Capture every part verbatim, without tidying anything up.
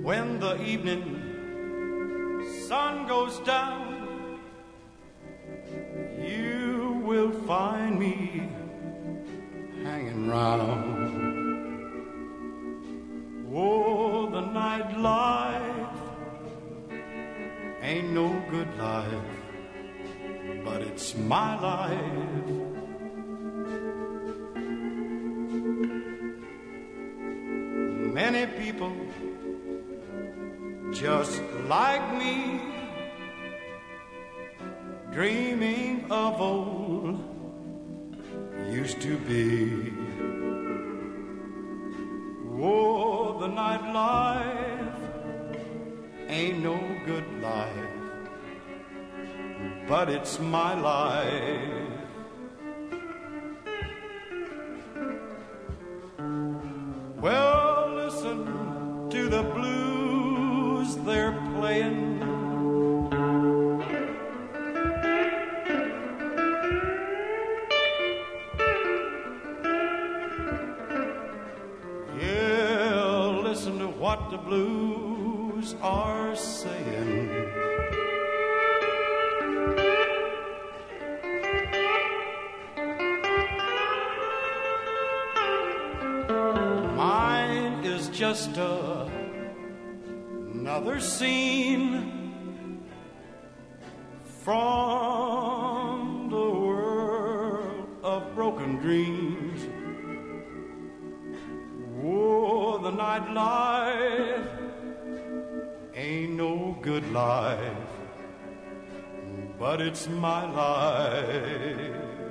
when the evening sun goes down, you will find me hanging round. Oh, the nightlife ain't no good life, but it's my life. Many people just like me, dreaming of old used to be. Oh, the nightlife ain't no good life, but it's my life. Well, listen to the blues they're playing. Yeah, listen to what the blues are saying. Mine is just a, another scene from the world of broken dreams. Oh, the nightlife ain't no good life, but it's my life.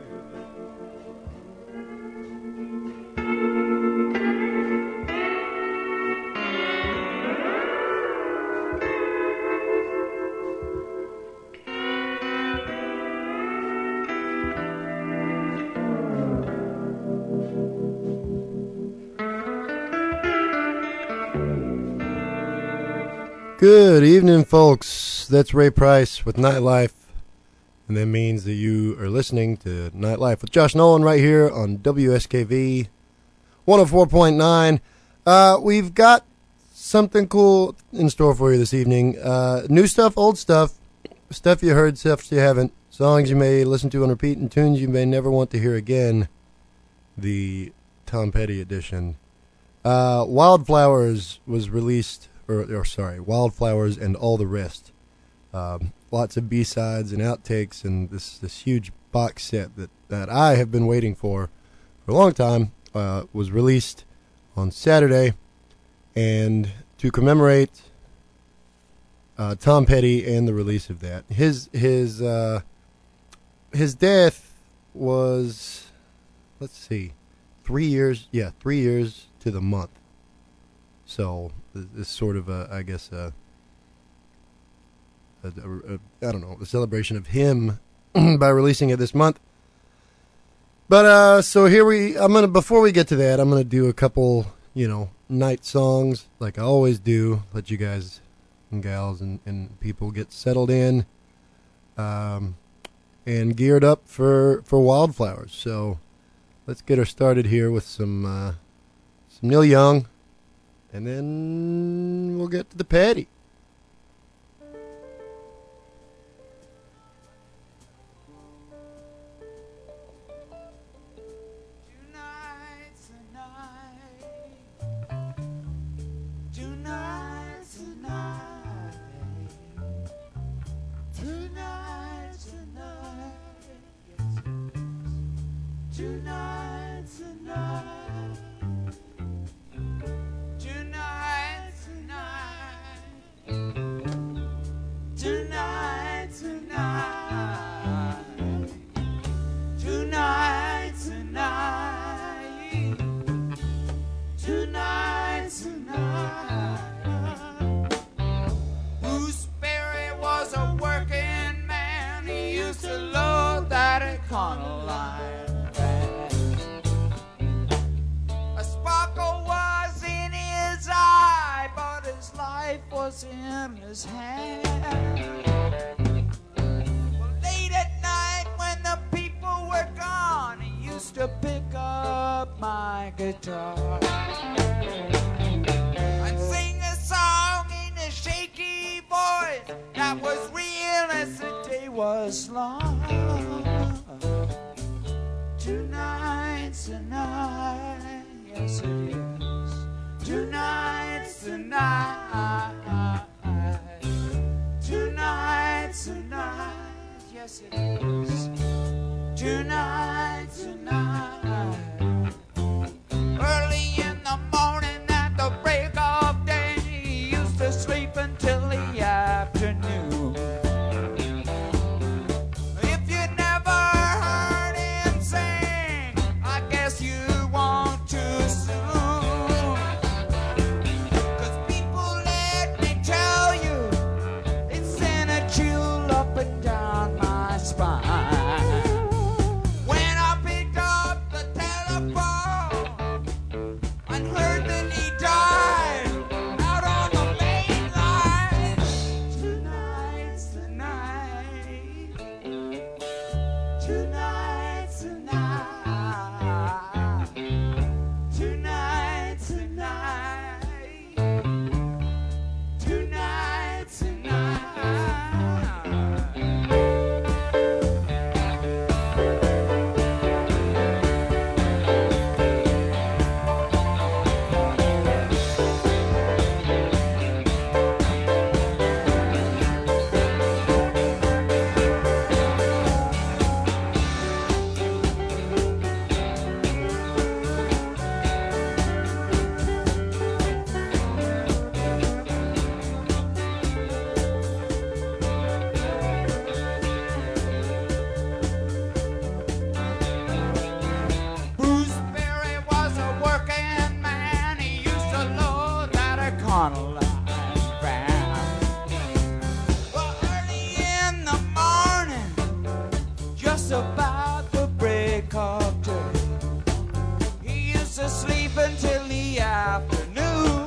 Good evening, folks. That's Ray Price with Nightlife, and that means that you are listening to Nightlife with Josh Nolan right here on W S K V one oh four point nine. Uh, we've got something cool in store for you this evening. Uh, new stuff, old stuff, stuff you heard, stuff you haven't, songs you may listen to on repeat, and tunes you may never want to hear again. The Tom Petty edition. Uh, Wildflowers was released. Or, or sorry, Wildflowers and All the Rest. Um, lots of B-sides and outtakes and this, this huge box set that, that I have been waiting for for a long time uh, was released on Saturday. And to commemorate uh, Tom Petty and the release of that, his his uh, his death was, let's see, three years, yeah, three years to the month. So this sort of a, I guess, a, a, a, a, I don't know, a celebration of him by releasing it this month. But uh, so here we, I'm gonna before we get to that, I'm gonna do a couple, you know, night songs like I always do. Let you guys and gals and, and people get settled in, um, and geared up for for Wildflowers. So let's get her started here with some uh, some Neil Young. And then we'll get to the Petty. In his hand. Well, late at night when the people were gone, he used to pick up my guitar and sing a song endless long. Tonight's the night, yes it is. Tonight's the night. Tonight's the night, yes it is. Tonight's the night. Early in the morning at the break of day, he used to sleep until the afternoon. If you never heard him sing, I guess you want to soon. 'Cause people, let me tell you, it sent a chill up and down my spine. When I picked up the telephone and heard that he died out on the main line. Tonight's the night. Tonight's the night. Tonight's the night. Tonight's the night. Bruce Berry was a working man. He used to load that Econoline van. Well, early in the morning, just about the break of day, he used to sleep until the afternoon.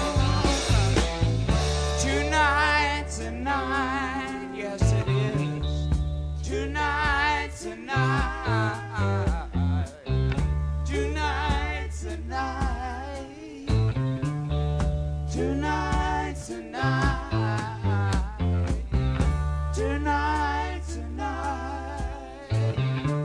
Tonight's the night, yes it is. Tonight's the night. Tonight's the night. Tonight's the night. Tonight's the night.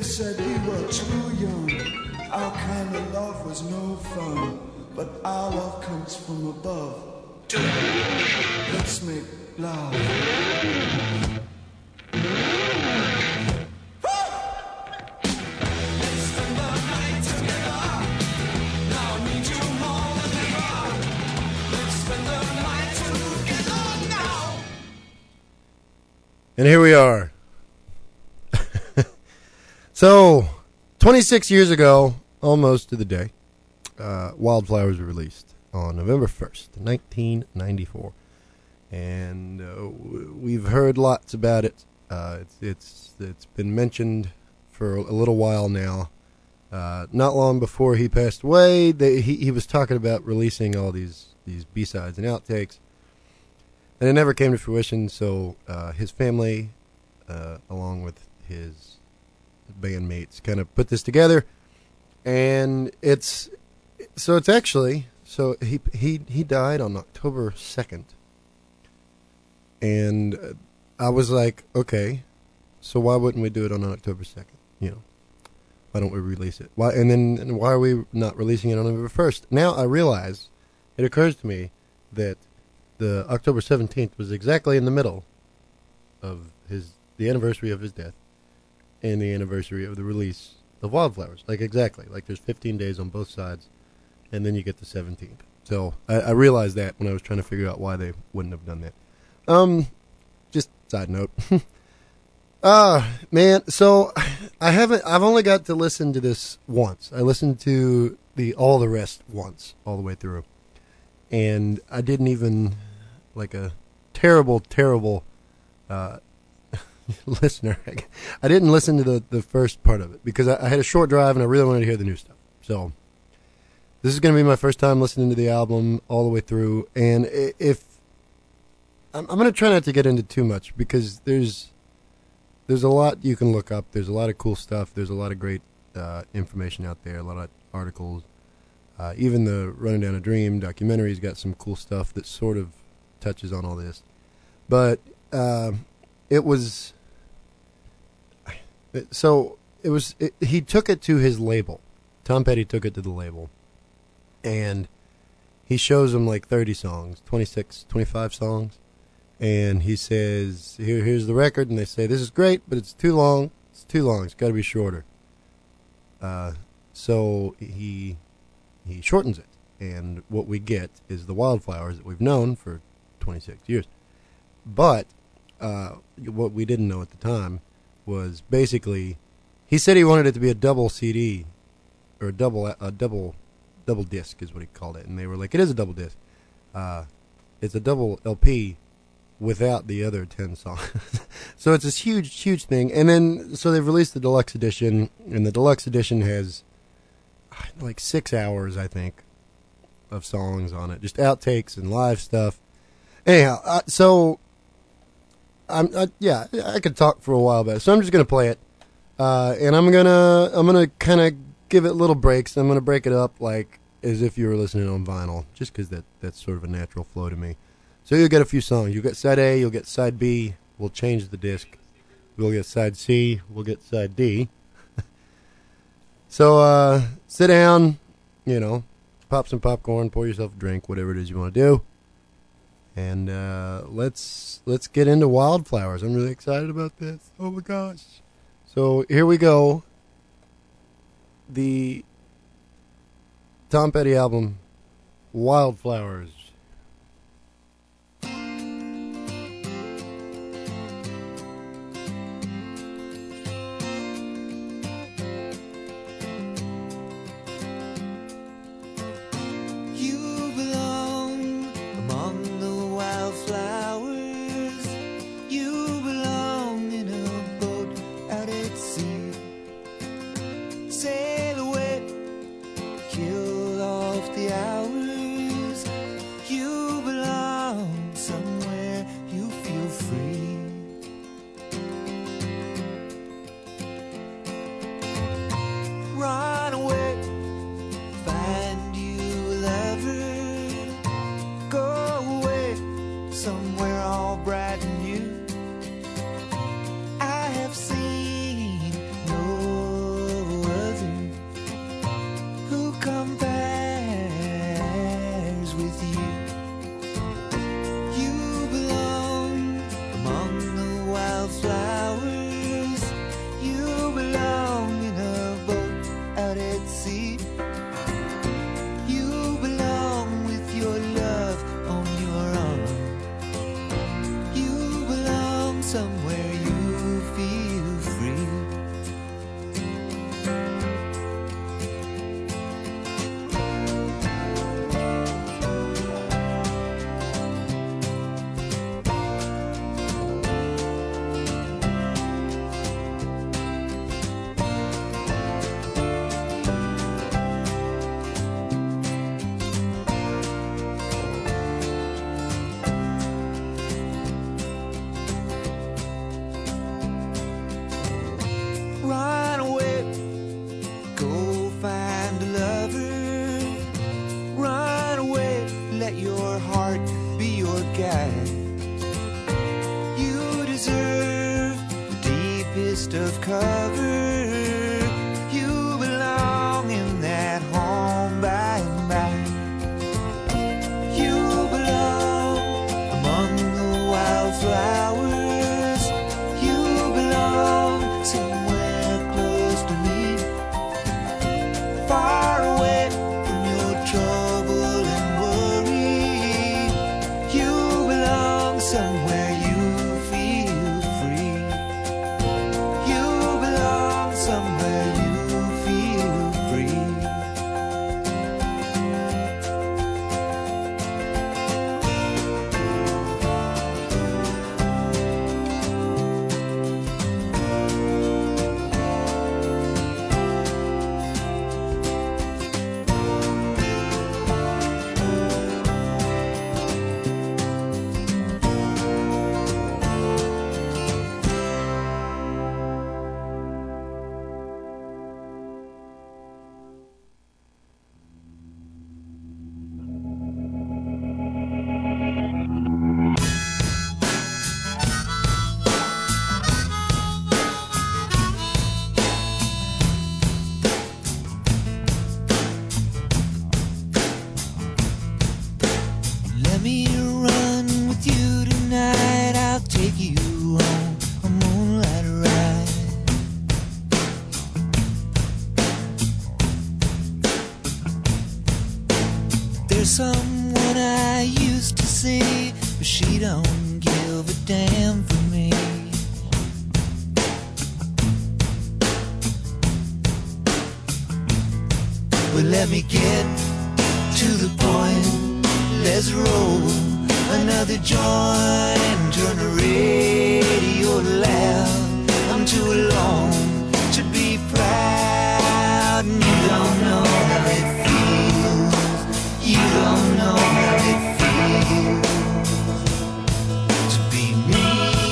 They said we were too young. Our kind of love was no fun. But our love comes from above. Let's make love. And here we are. So, twenty-six years ago, almost to the day, uh, Wildflowers were released on November first, nineteen ninety-four. And uh, we've heard lots about it. Uh, it's, it's, it's been mentioned for a little while now. Uh, not long before he passed away, they, he, he was talking about releasing all these, these B-sides and outtakes. And it never came to fruition, so uh, his family, uh, along with his bandmates, kind of put this together. And it's, so it's actually, so he he he died on October second. And uh, I was like, okay, so why wouldn't we do it on October second? You know, why don't we release it? Why? And then and why are we not releasing it on November first? Now I realize, it occurs to me that the October seventeenth was exactly in the middle of his the anniversary of his death and the anniversary of the release of Wildflowers. Like, exactly. Like, there's fifteen days on both sides, and then you get the seventeenth. So I, I realized that when I was trying to figure out why they wouldn't have done that. Um, just side note. Ah, uh, man, so I haven't, I've only got to listen to this once. I listened to the All the Rest once, all the way through. And I didn't even, like a terrible, terrible uh, listener, I didn't listen to the, the first part of it because I, I had a short drive and I really wanted to hear the new stuff. So this is going to be my first time listening to the album all the way through. And if, I'm, I'm going to try not to get into too much because there's, there's a lot you can look up. There's a lot of cool stuff. There's a lot of great uh, information out there, a lot of articles. Uh, even the Running Down a Dream documentary's got some cool stuff that sort of touches on all this. But uh, it was... So, it was... It, he took it to his label. Tom Petty took it to the label. And he shows them like thirty songs, twenty-six, twenty-five songs. And he says, Here, here's the record. And they say, this is great, but it's too long. It's too long. It's got to be shorter. Uh, so, he... He shortens it, and what we get is the Wildflowers that we've known for twenty-six years. But uh, what we didn't know at the time was basically, he said he wanted it to be a double C D, or a double a double double disc is what he called it, and they were like, it is a double disc. Uh, it's a double L P without the other ten songs. So it's this huge, huge thing. And then, so they've released the deluxe edition, and the deluxe edition has like six hours, I think, of songs on it, just outtakes and live stuff. Anyhow, uh, so I'm uh, yeah, I could talk for a while about it, so I'm just gonna play it, uh, and I'm gonna I'm gonna kind of give it little breaks. I'm gonna break it up like as if you were listening on vinyl, just because that that's sort of a natural flow to me. So you'll get a few songs. You'll get side A, you'll get side B. We'll change the disc. We'll get side C. We'll get side D. So, uh, sit down, you know, pop some popcorn, pour yourself a drink, whatever it is you want to do. And, uh, let's, let's get into Wildflowers. I'm really excited about this. Oh my gosh. So, here we go. The Tom Petty album, Wildflowers. Sail away, kill off the hours cover. You belong in that home by and by. You belong among the wildflowers. You belong somewhere close to me, far away from your trouble and worry. You belong somewhere you feel free. You belong somewhere you feel free. Let me run with you tonight. I'll take you on a moonlight ride. There's someone I used to see, but she don't give a damn for me. Well, let me get to the point. Let's roll another joint and turn the radio loud. I'm too alone to be proud, and you don't know how it feels. You don't know how it feels to be me.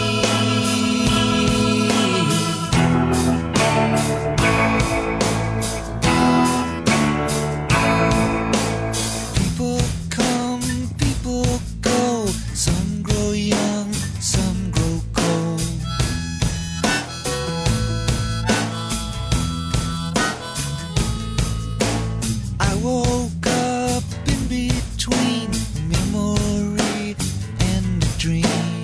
People come, people go. Some grow young, some grow cold. I woke up in between a memory and a dream.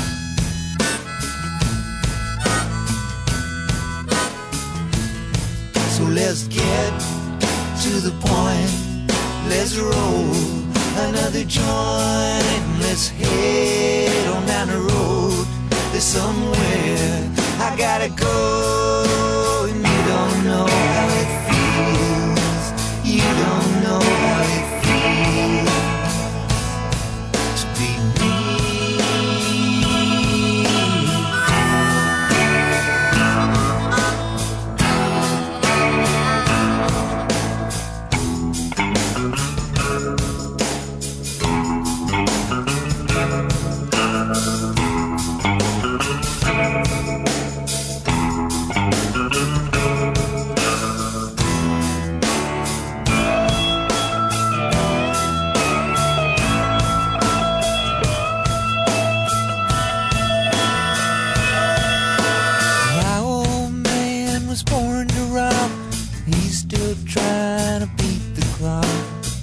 So let's get to the point. Let's roll another joint. Let's head on down the road. There's somewhere I gotta go, and you don't know how it feels. You don't know how it feels to be me. My old man was born to rock. He's still trying to beat the clock.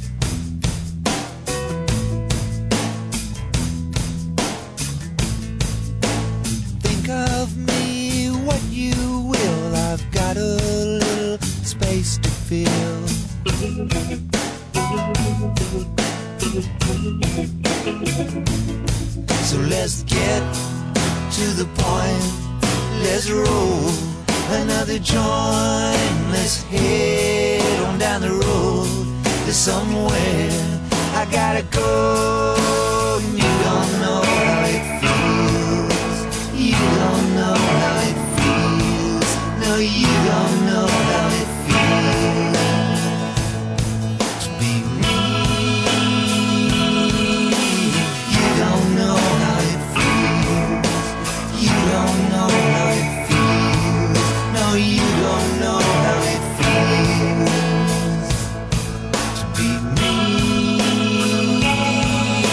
Think of me what you will. I've got a little space to fill. So let's get to the point. Let's roll another joint. Let's head on down the road. There's somewhere I gotta go, and you don't know how it feels. You don't know how it feels. No, you don't know how it feels to be me. You don't know how it feels. You don't know how it feels. No, you don't know how it feels to be me.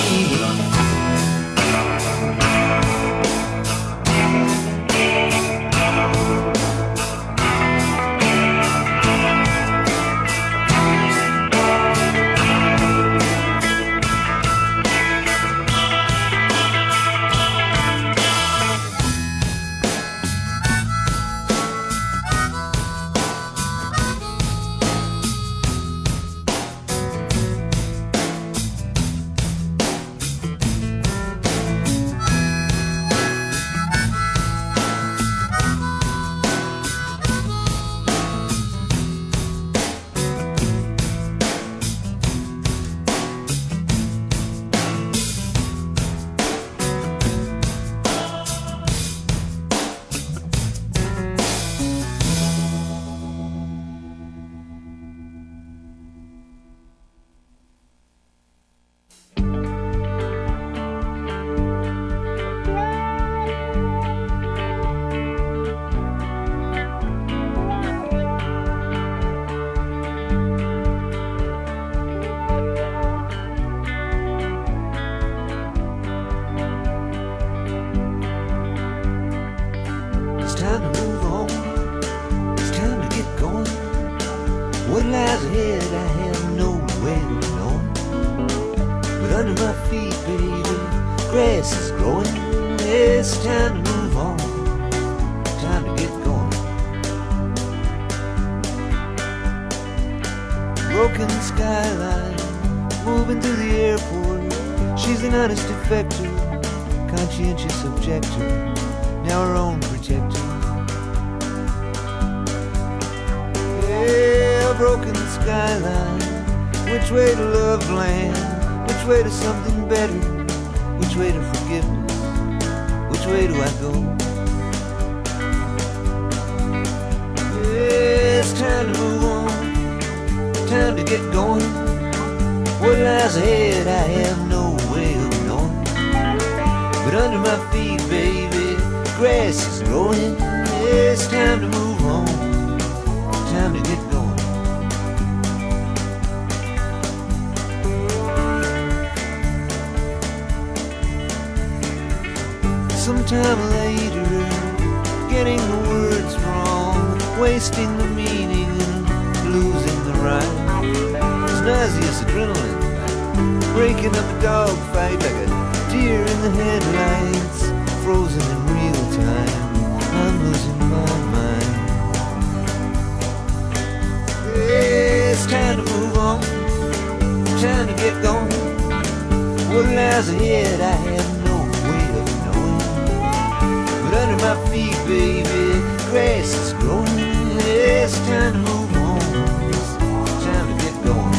under my feet, baby, grass is growing. It's time to move on, time to get going. Broken skyline, moving through the airport. She's an honest defector, conscientious objector, now her own protector. Yeah, broken skyline, which way to love land, which way to something better, which way to forgiveness, which way do I go? Yeah, it's time to move on, time to get going. What lies ahead I have no way of knowing. But under my feet, baby, grass is growing. It's time to move on, time to get going. Sometime later, getting the words wrong, wasting the meaning and losing the rhyme. It's nauseous adrenaline, breaking up a dogfight like a deer in the headlights, frozen in real time. I'm losing my mind. It's time to move on, time to get going. What lies ahead I have no way of knowing. But under my feet, baby, grass is growing. It's time to move on, it's time to get going.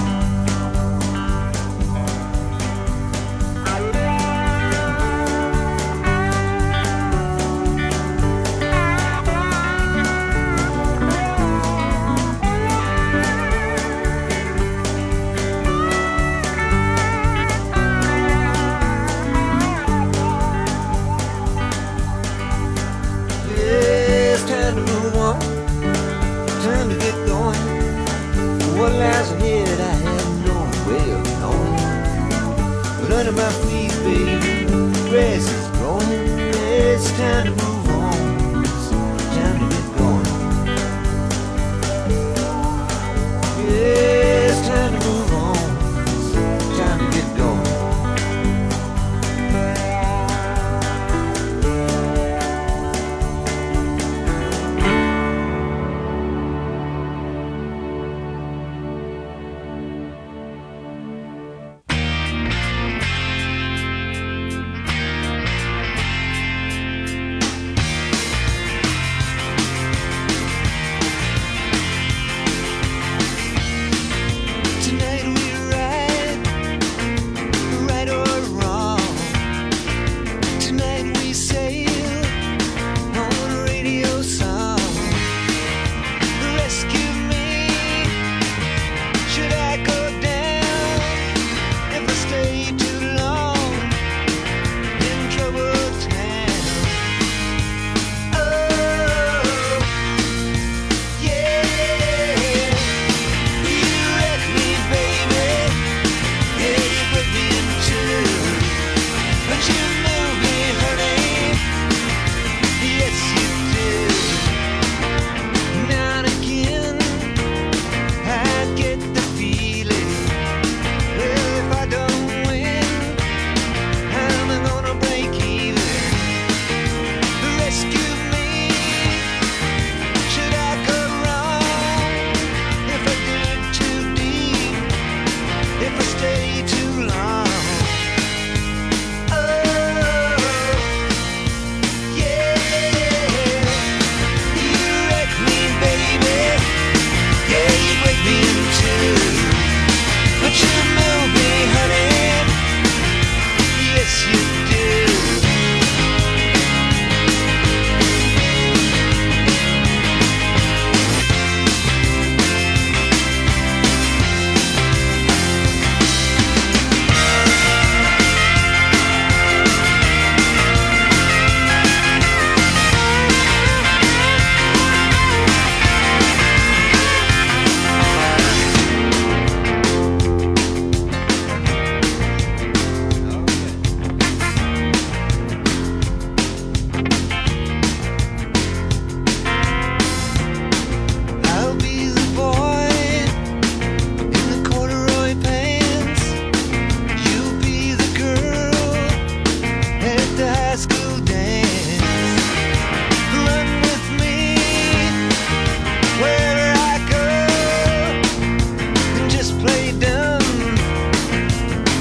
What lies ahead I have no way of knowing. But under my feet, baby, grass is growing. It's time to move on, it's time to get going. Yeah, it's time to move on, it's time to get going.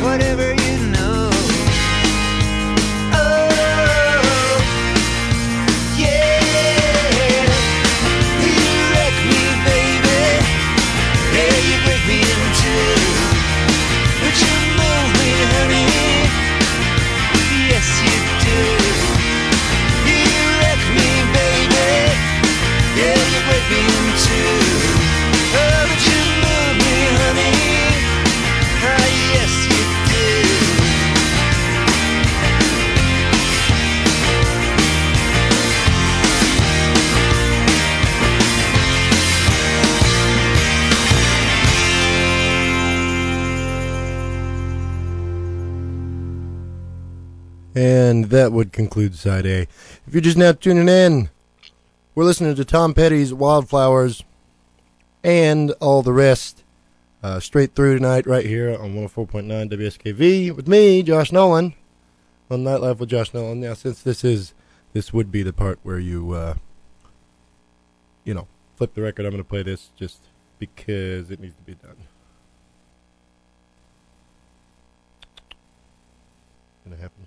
whatever you know. Oh, yeah. You wreck me, baby. Yeah, you break me in two. But you move me, honey. Yes, you do. You wreck me, baby. Yeah, you break me in two. Oh, but you move me, honey. Ah, yes, you do. And that would conclude Side A. If you're just now tuning in, we're listening to Tom Petty's Wildflowers and all the rest uh, straight through tonight right here on one oh four point nine W S K V with me, Josh Nolan, on Nightlife with Josh Nolan. Now, since this is, this would be the part where you, uh, you know, flip the record, I'm going to play this just because it needs to be done. Gonna happen.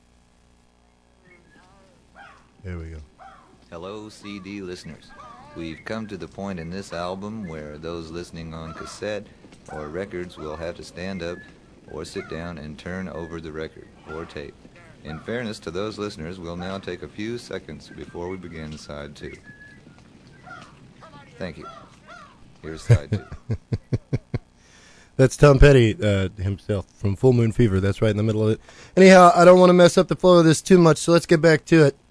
There we go. Hello, C D listeners. We've come to the point in this album where those listening on cassette or records will have to stand up or sit down and turn over the record or tape. In fairness to those listeners, we'll now take a few seconds before we begin side two. Thank you. Here's side two. That's Tom Petty uh, himself from Full Moon Fever. That's right in the middle of it. Anyhow, I don't want to mess up the flow of this too much, so let's get back to it.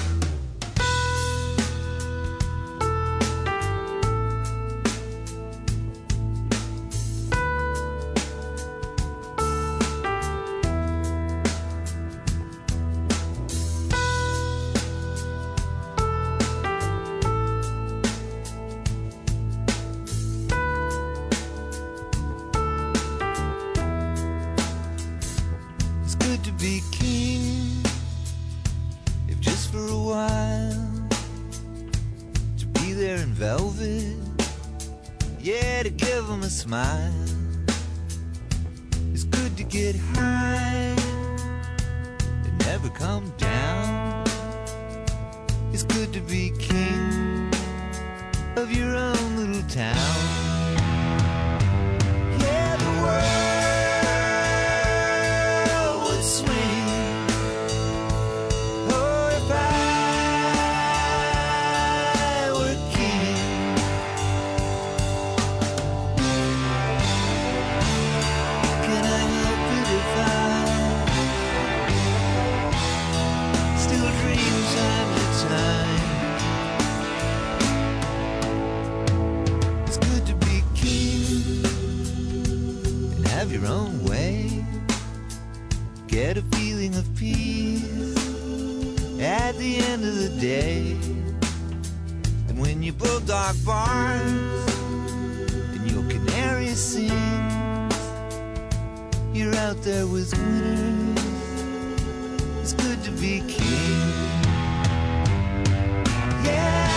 It's good to be king, if just for a while. To be there in velvet, yeah, to give them a smile. It's good to get high and never come down. It's good to be king of your own little town. Yeah, the world would swing. Oh, if I were king. Can I help it if I still dream time to time? It's good to be king and have your own way. Get a feeling of peace at the end of the day. And when your bulldog barks and your canary sings, you're out there with winners. It's good to be king. Yeah,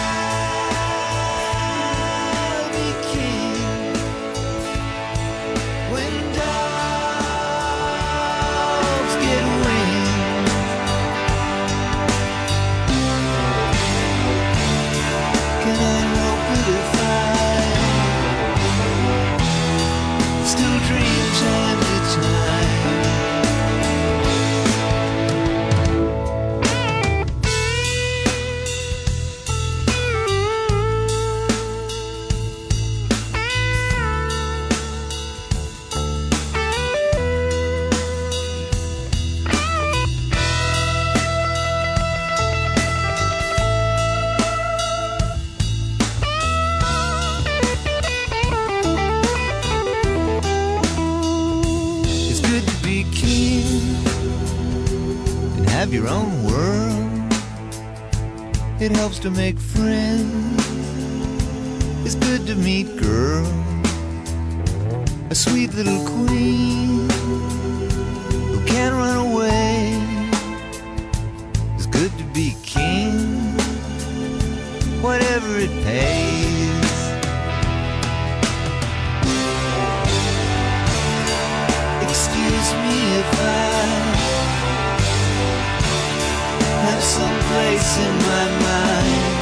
I'll be king when dogs get wings. Can I help it if I still dream time to time? It's good to be king and have your own world. It helps to make friends. It's good to meet girls, a sweet little queen who can't run away. It's good to be king, whatever it pays. Excuse if I have some place in my mind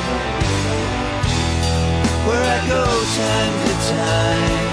where I go time to time.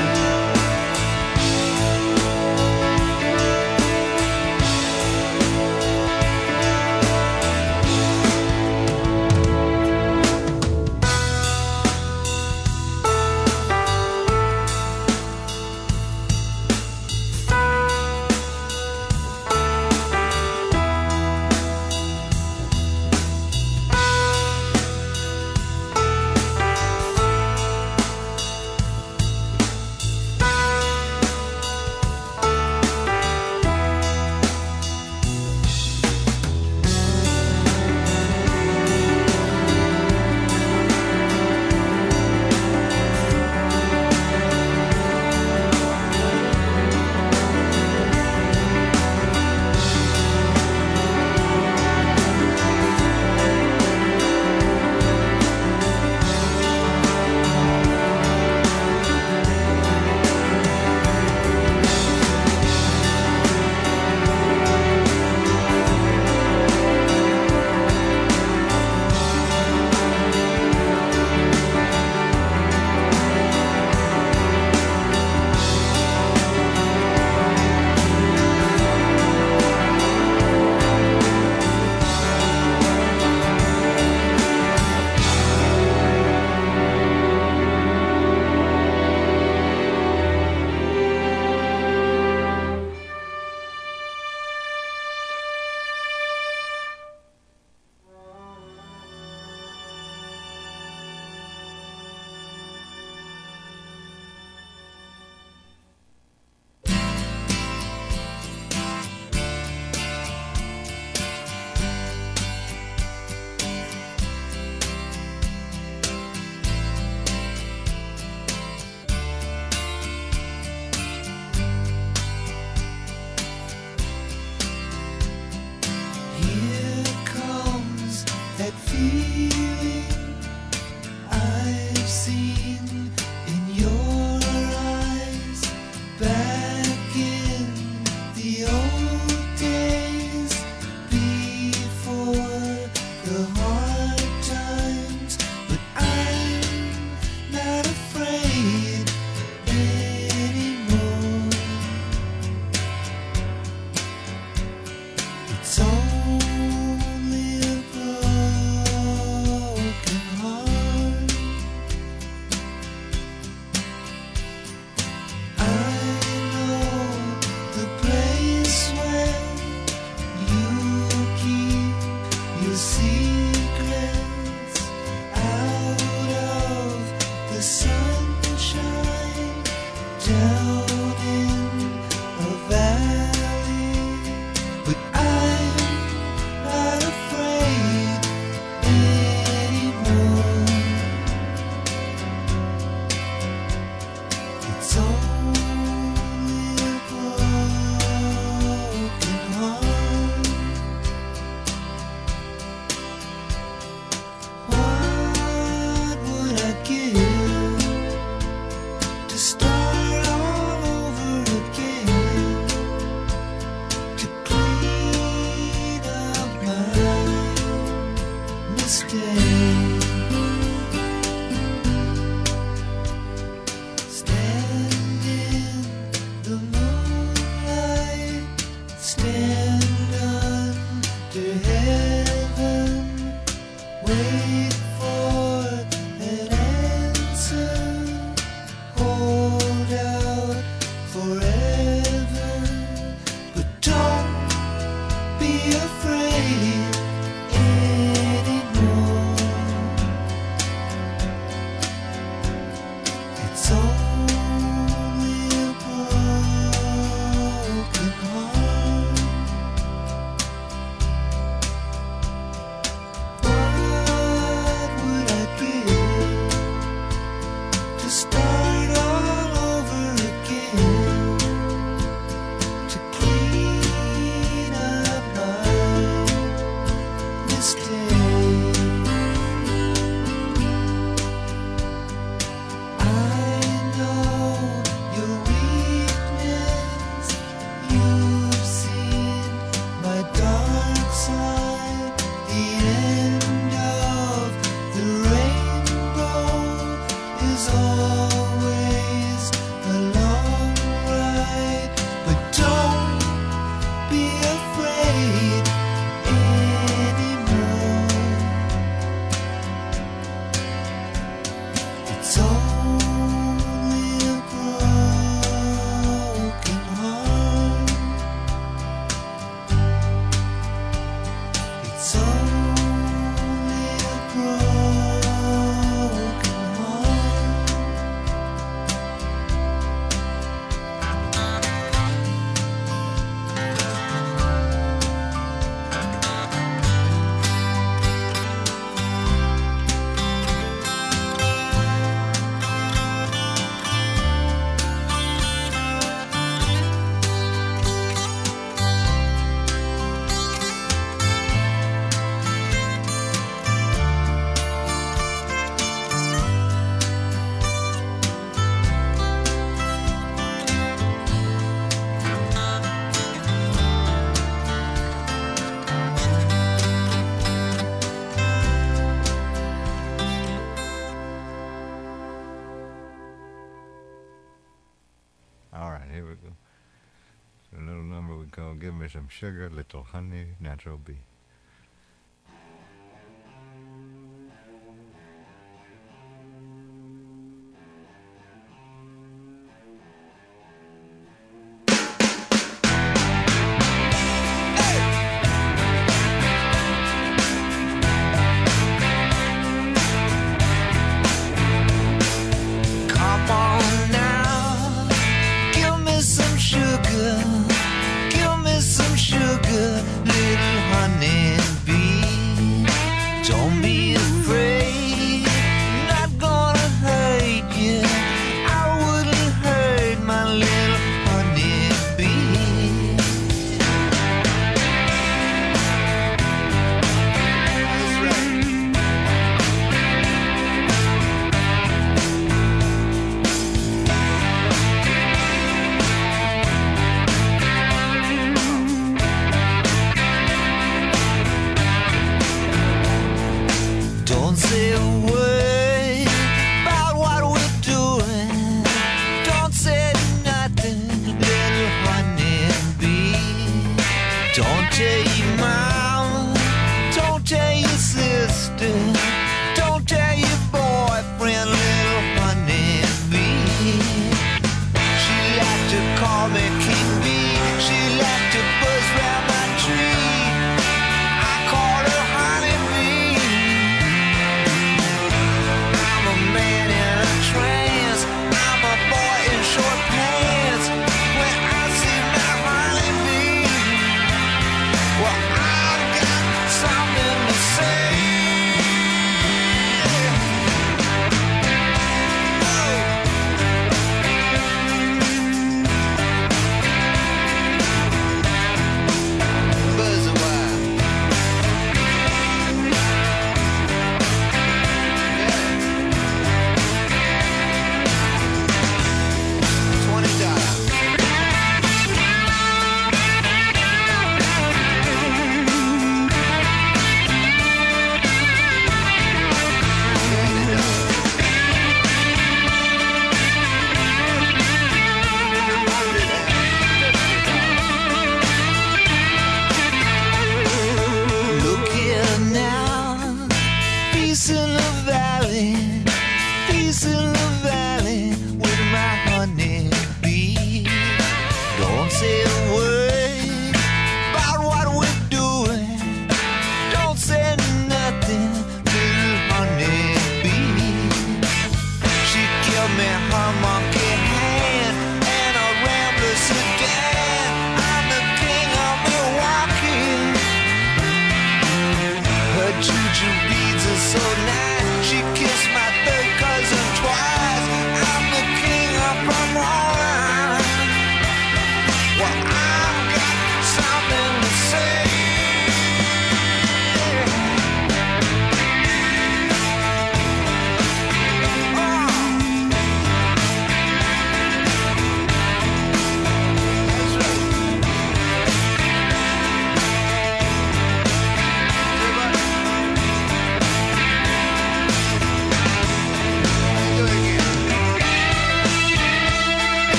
we go. Give me some sugar, little honey, natural bee. Come on now, give me some sugar, give me some sugar, little honey.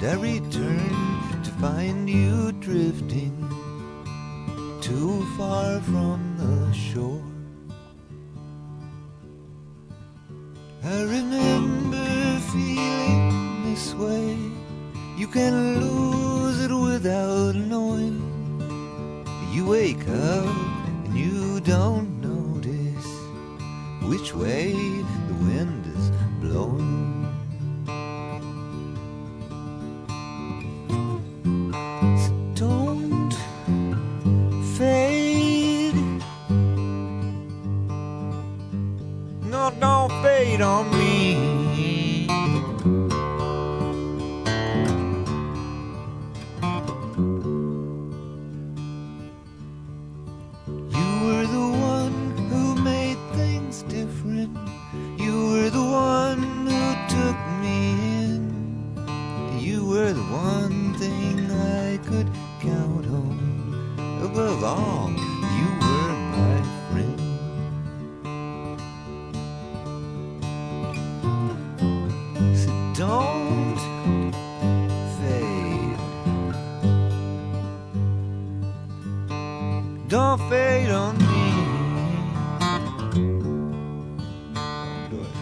I return to find you drifting too far from the shore. I remember feeling this way. You can lose it without knowing. You wake up and you don't notice which way the wind is blowing. So don't fade. No, don't fade on me. You were the one who made things different. You were the one who took me in. You were the one thing I could count on. Above all, you were my friend. So don't fade. Don't fade on me. Do it.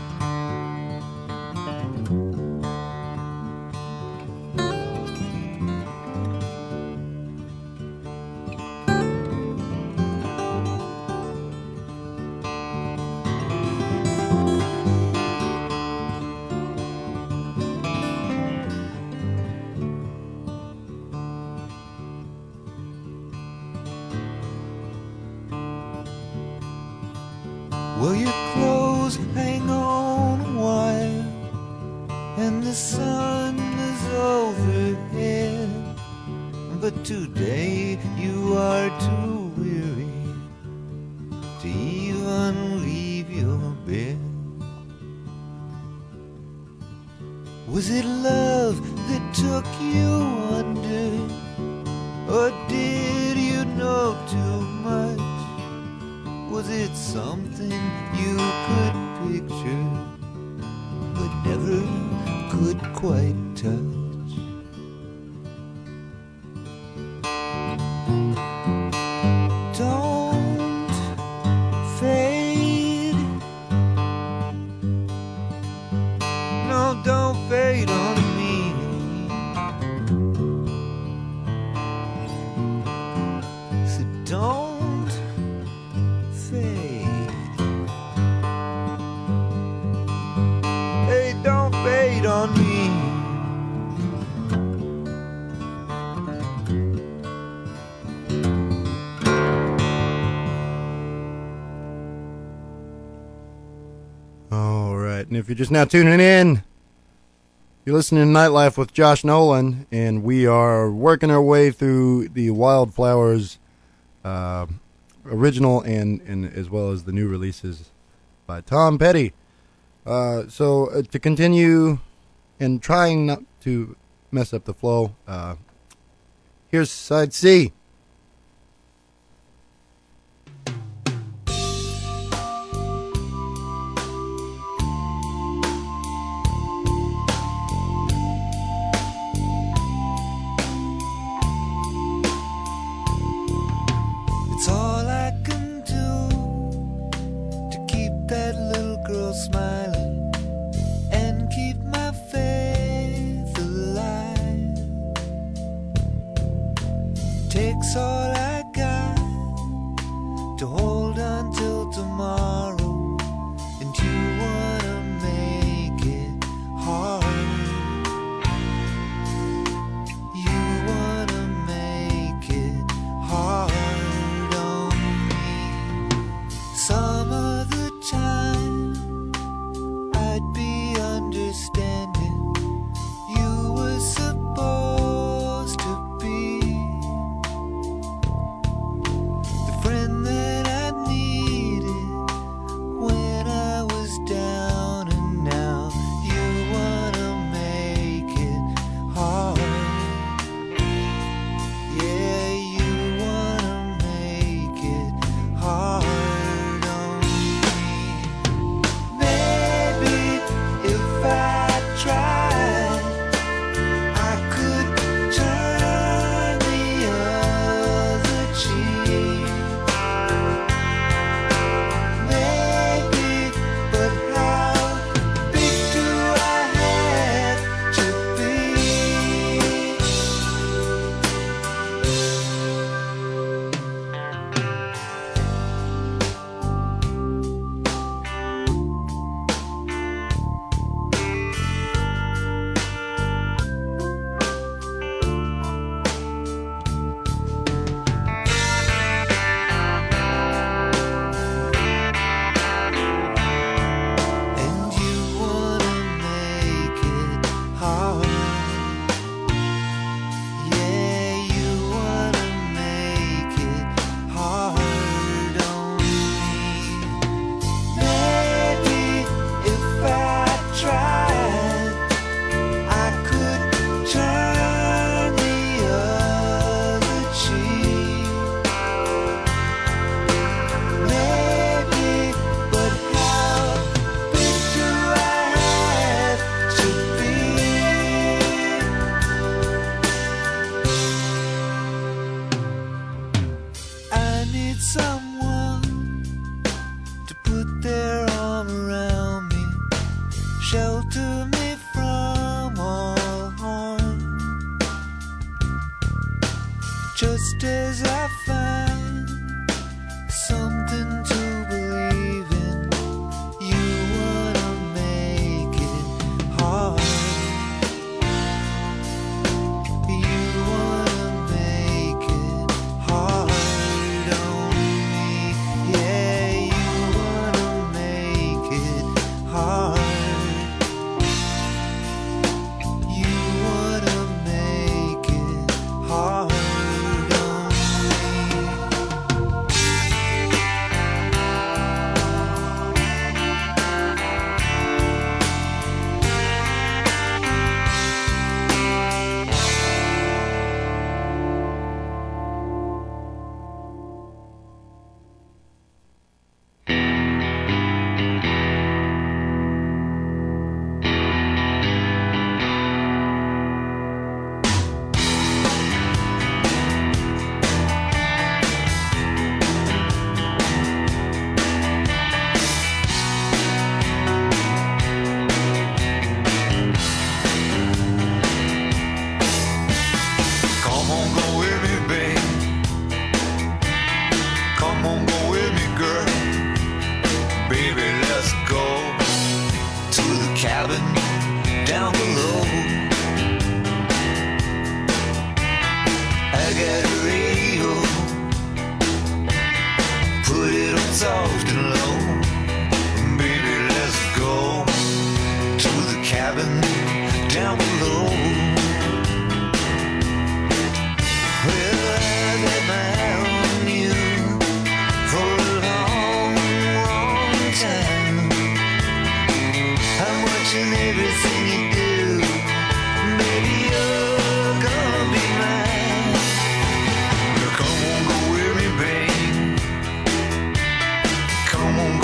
Well, your clothes hang on a wire, and the sun is overhead. But today you are too weary to even leave your bed. Was it love that took you under, or did you know too much? Was it something you could picture, but never could quite touch? Don't fade. No, don't fade on me. So don't fade. Hey, don't fade on me. All right, and if you're just now tuning in, you're listening to Nightlife with Josh Nolan, and we are working our way through the Wildflowers uh, original and, and as well as the new releases by Tom Petty. Uh, so uh, to continue and trying not to mess up the flow, uh, here's side C. It's all I can do to keep that little girl smiling and keep my faith alive. Takes all I got to hold on till tomorrow, and you wanna make it hard. You wanna make it hard on me. Some other time I'd be understanding. You were supposed to be someone to put their arm around me, shelter me from all harm. Just as I find something to believe in, you wanna make it hard. You wanna make it hard on me. Yeah, you wanna make it hard. You wanna make it hard on me. Come on, go with me, babe. Come on, go with me, girl. Baby, let's go to the cabin down below. I got a radio, put it on soft and low. Baby, let's go to the cabin down below. Well, I've had my eye on you for a long, long time. I'm watching everything you do. Baby, you're gonna be mine. Now come on, go with me, babe. Come on,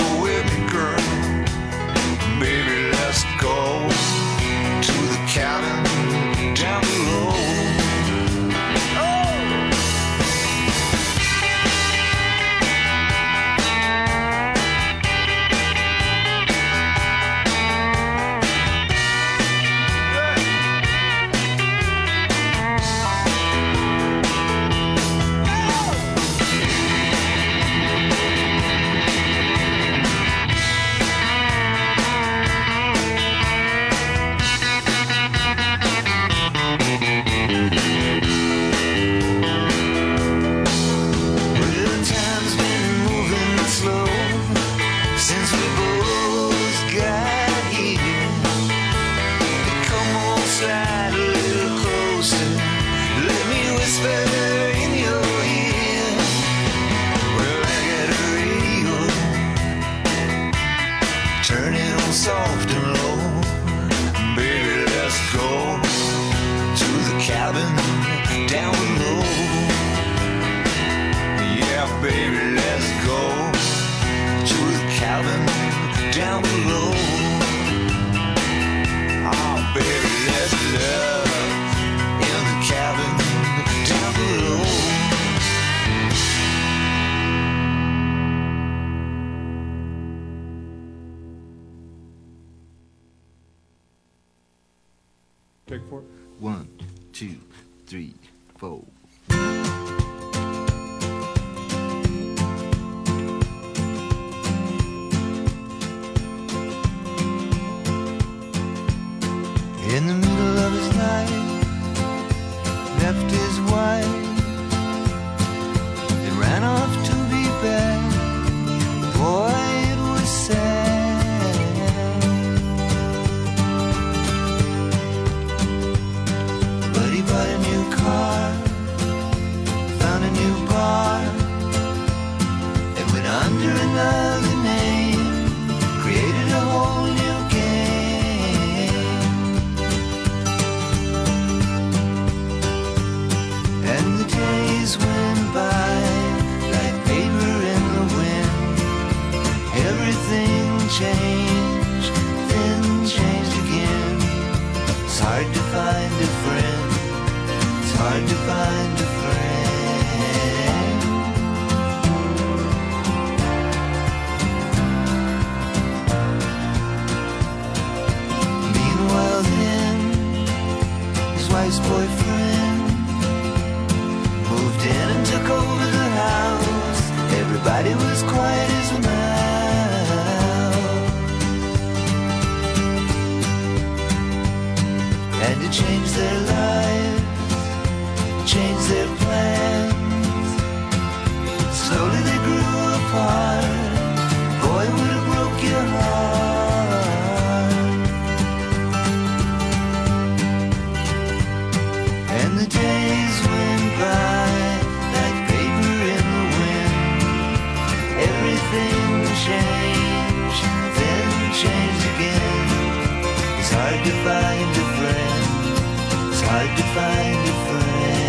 Everybody was quiet as a mouse, and to change their lives, change their plans. Slowly they grew apart. Boy, would have broke your heart. And the days went by like paper in the wind. Everything changed, then changed again. It's hard to find a friend. It's hard to find a friend.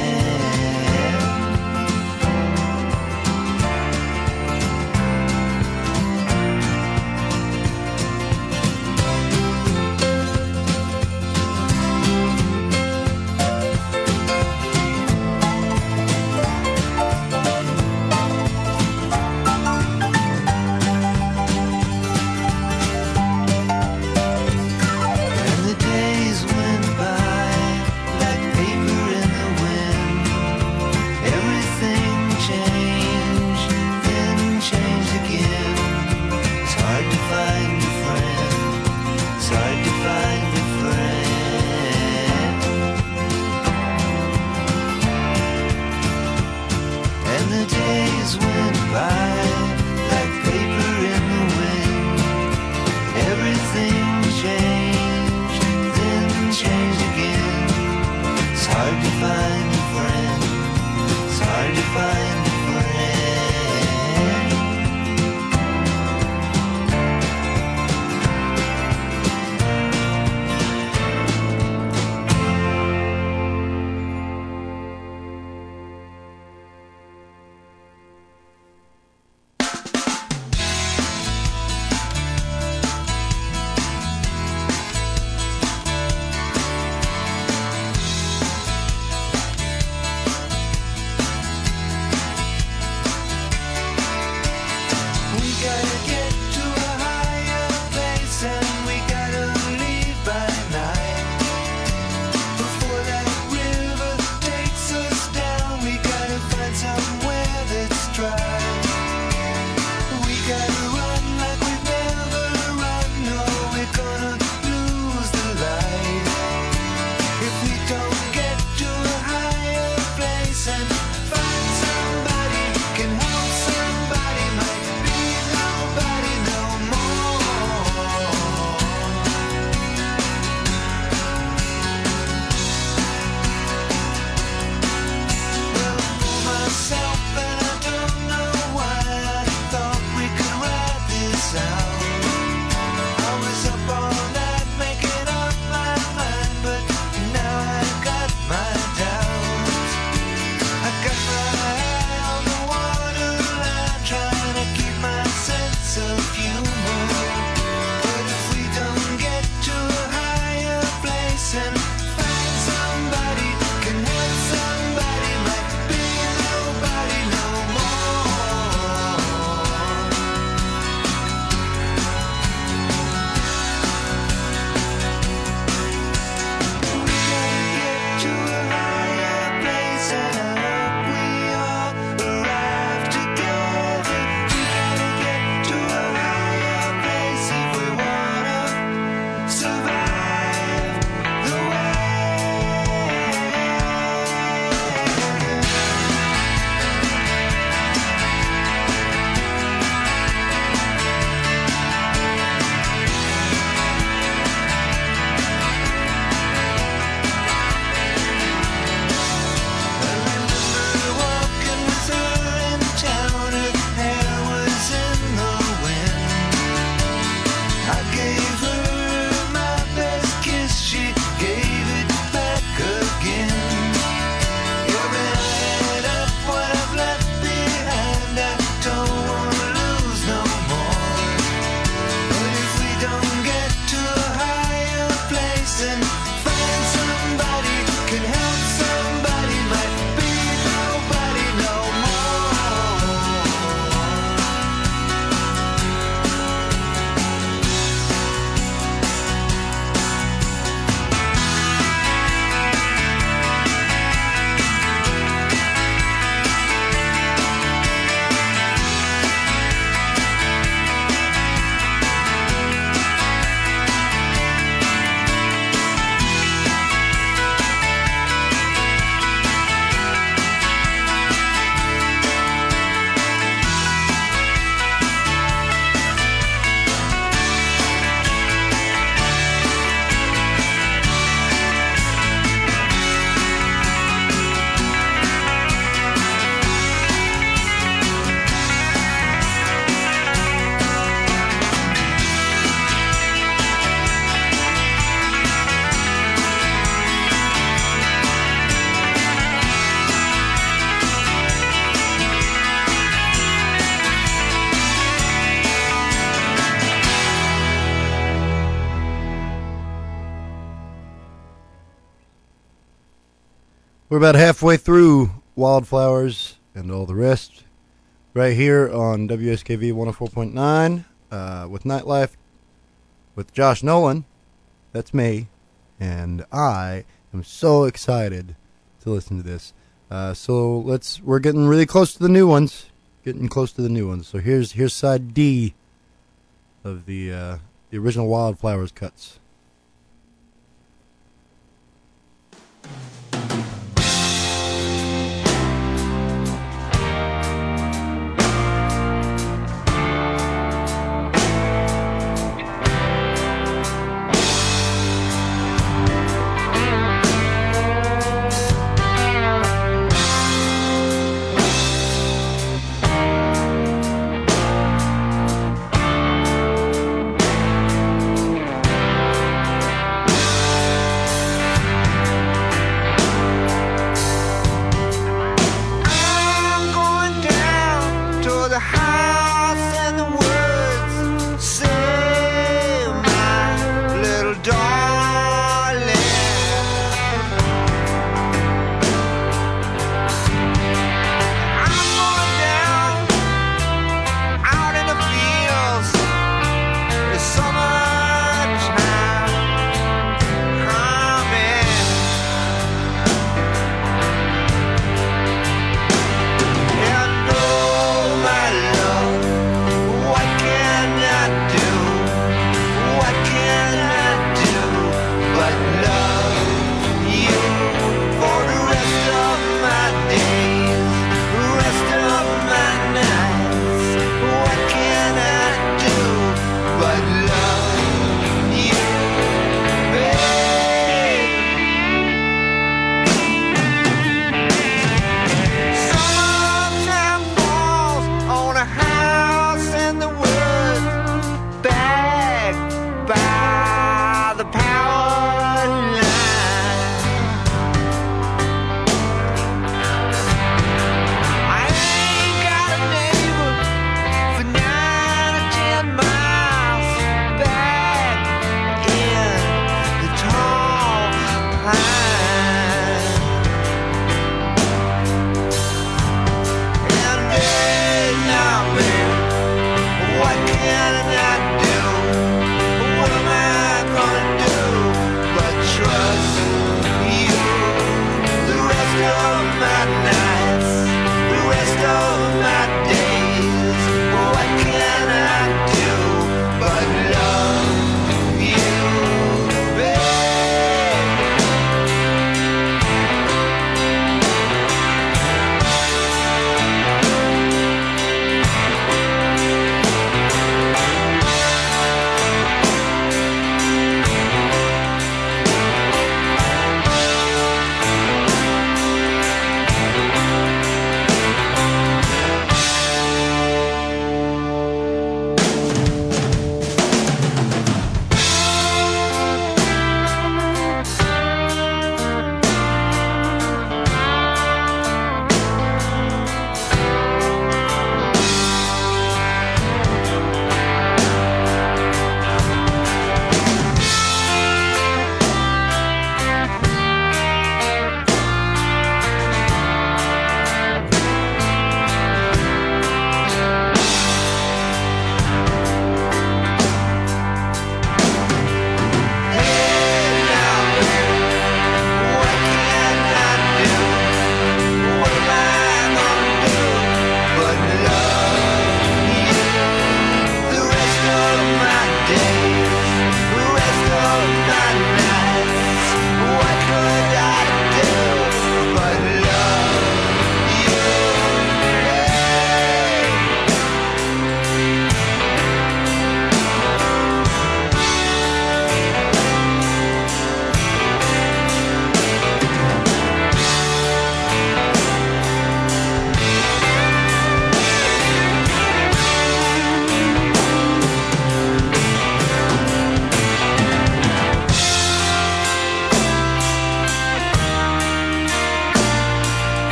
We're about halfway through Wildflowers and all the rest right here on W S K V one oh four point nine uh, with Nightlife with Josh Nolan. That's me. And I am so excited to listen to this. Uh, so let's, we're getting really close to the new ones. Getting close to the new ones. So here's here's side D of the uh, the original Wildflowers cuts.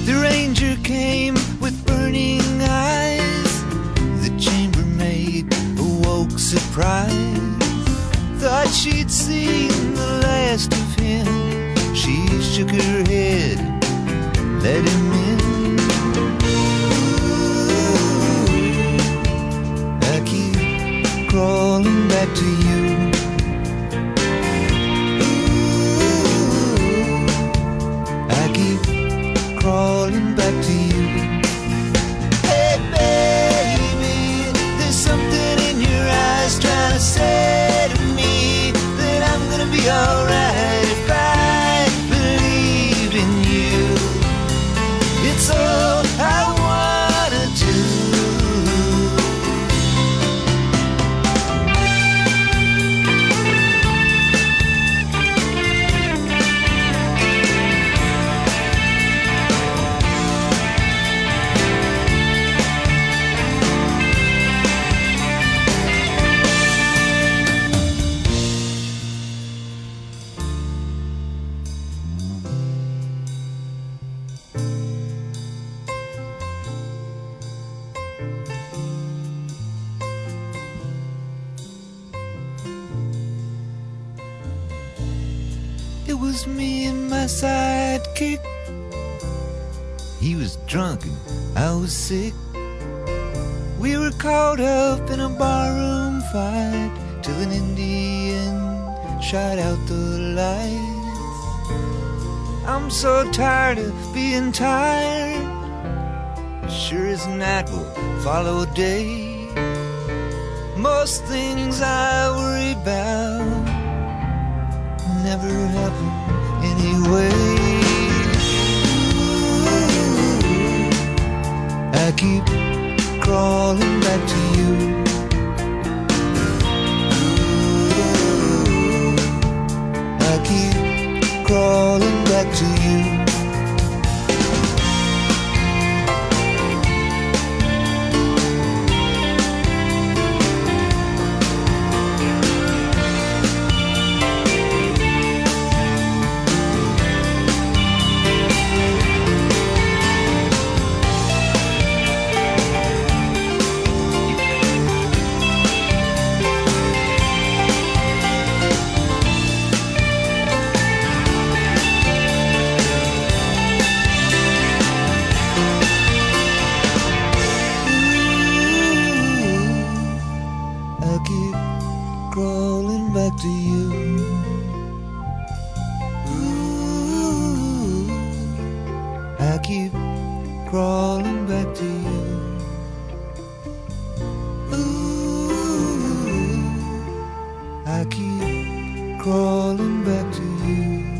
The ranger came with burning eyes. The chambermaid awoke surprised. Thought she'd seen the last of him. She shook her head, let him in. Ooh, I keep crawling back to you. Ooh, I keep crawling back to you. Hey baby, there's something in your eyes trying to say to me that I'm gonna be alright if I believed in you. It's all I wanna do. It was me and my sidekick. He was drunk and I was sick. We were caught up in a barroom fight till an Indian shot out the lights. I'm so tired of being tired. Sure as night will follow day. Most things I worry about never happen anyway. Ooh, I keep crawling back to you. Ooh, I keep crawling back to you. To you. Ooh, I keep crawling back to you. Ooh, I keep crawling back to you.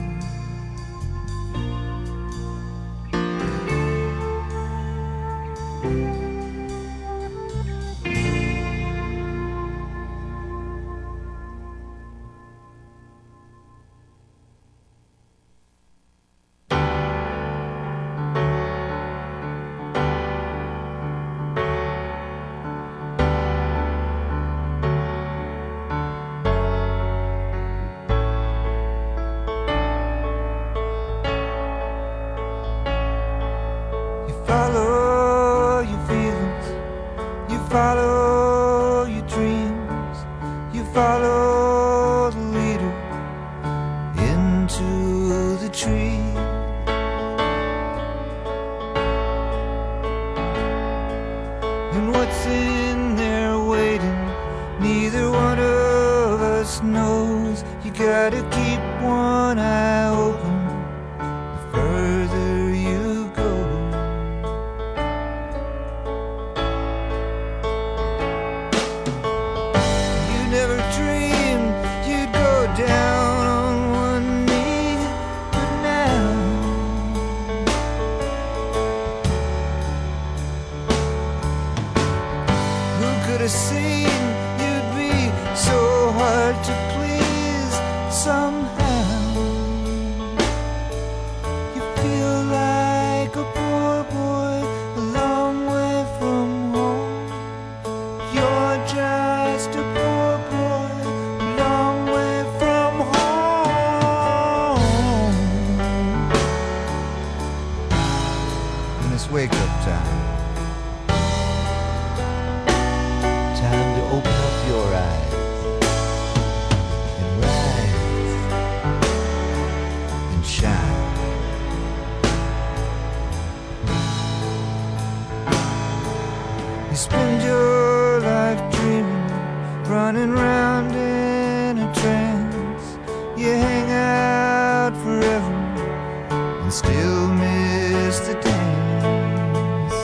Follow your feelings, you follow your dreams, you follow the leader into the tree. And what's in there waiting, neither one of us knows. You gotta keep one eye open the further you go. Never dreamed you'd go down on one knee, but now who could have seen you'd be so hard to please somehow? it's wake up time. Time to open up your eyes and rise and shine. You spend your life dreaming, running round in a trance. You hang out forever and still miss the dance.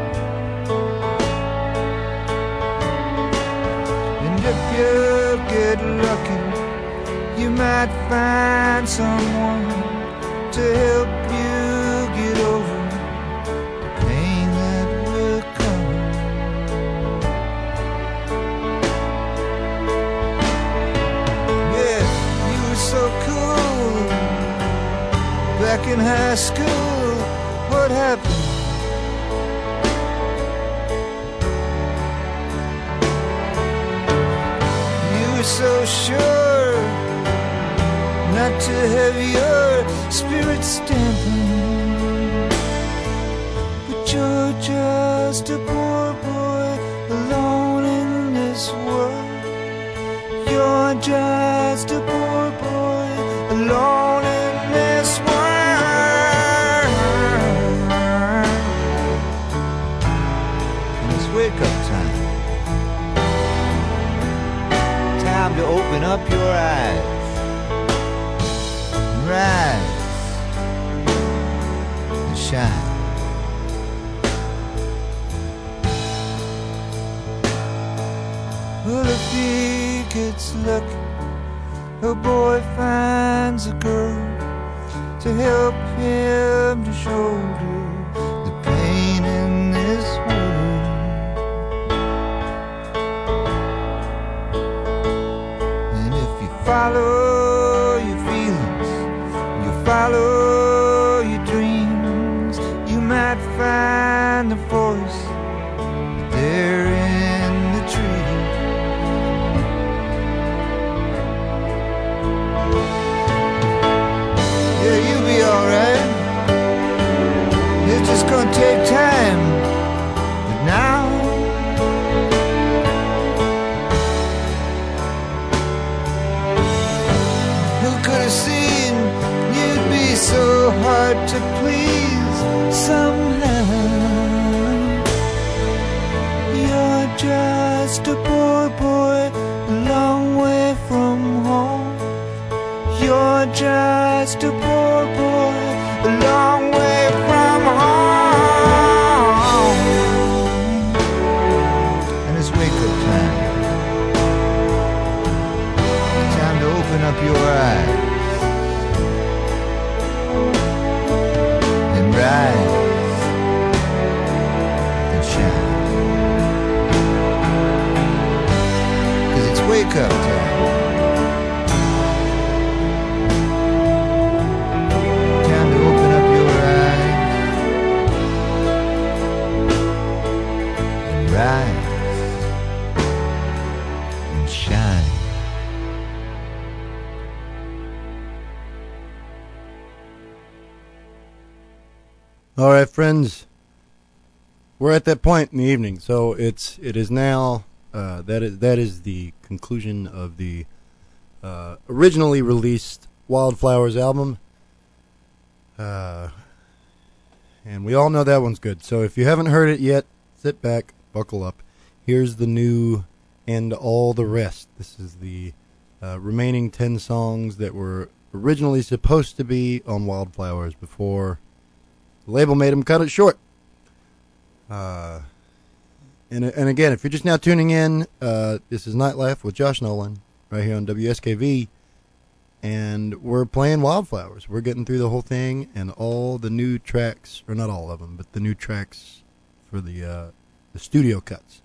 And if you get lucky, you might find someone to help you get over the pain that will come. Yeah, you were so cool back in high school. What happened? You were so sure not to have your spirit stamping, but you're just a poor boy alone in this world. You're just a poor boy alone in this world. And it's wake up time. Time to open up your eyes and rise and shine. Well, if he gets lucky, a boy finds a girl to help him to shoulder the pain in this world. And if you follow your feelings, you follow your dreams, you might find the voice there in the tree. Yeah, you'll be alright. It's just gonna take time. But now, who could have seen you'd be so hard to please somehow? You're just a poor boy a long way from home. You're just a poor boy a long way from home. And it's wake up time. Time to open up your eyes and rise and shine. 'Cause it's wake up time. Time to open up your eyes and rise and shine. All right, friends, we're at that point in the evening, so it's it is now uh, that is that is the conclusion of the uh, originally released Wildflowers album, uh, and we all know that one's good. So if you haven't heard it yet, sit back, buckle up. Here's the new and all the rest. This is the uh, remaining ten songs that were originally supposed to be on Wildflowers before the label made them cut it short. Uh, and and again, if you're just now tuning in, uh, this is Nightlife with Josh Nolan right here on W S K V, and we're playing Wildflowers. We're getting through the whole thing and all the new tracks, or not all of them, but the new tracks for the uh, the studio cuts.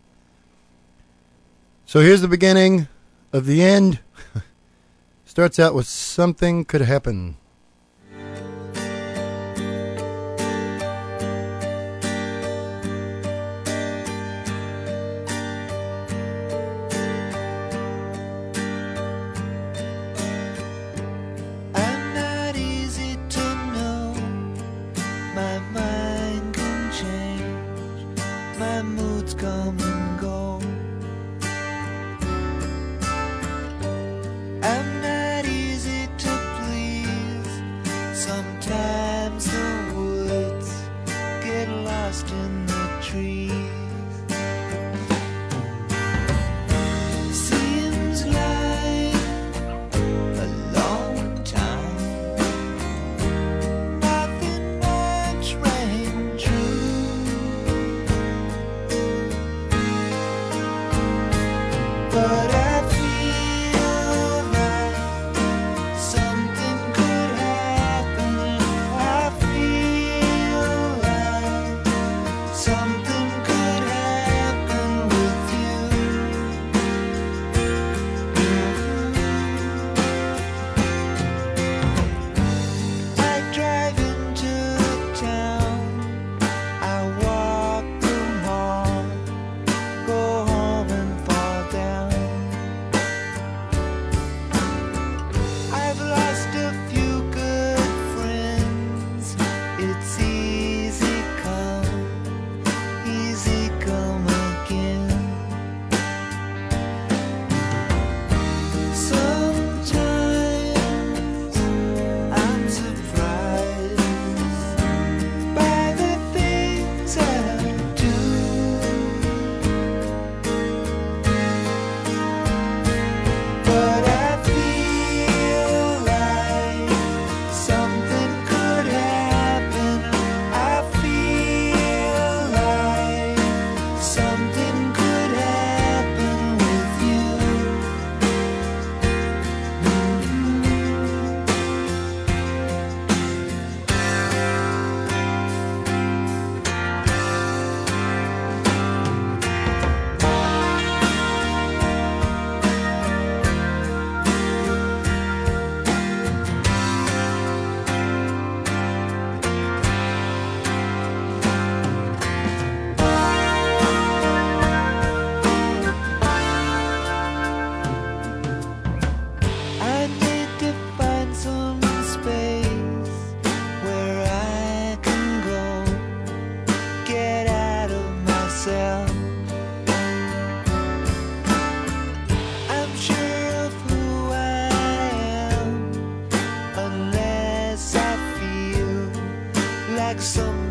So here's the beginning of the end. Starts out with Something Could Happen. I'm not easy to know. My mind can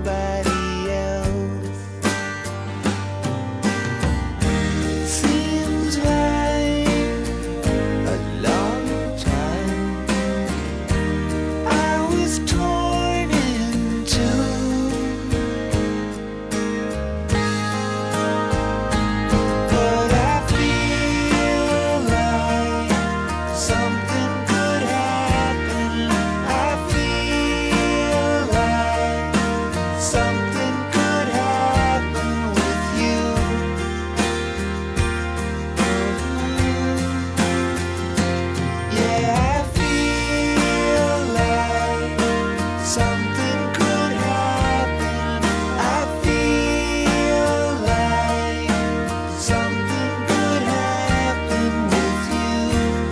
somebody else. Seems like a long time I was torn in two. But I feel like something could happen. I feel like something could happen with you. Yeah, I feel like something could happen. I feel like something could happen with you.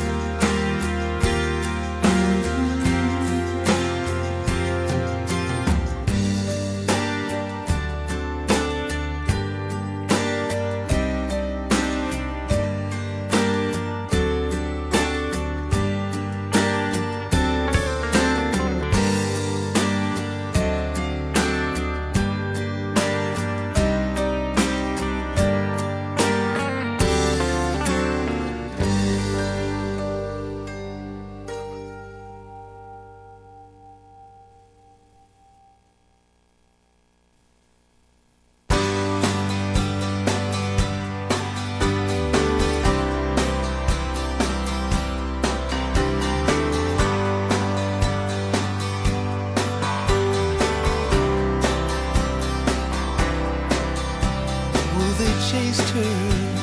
Well, they chased her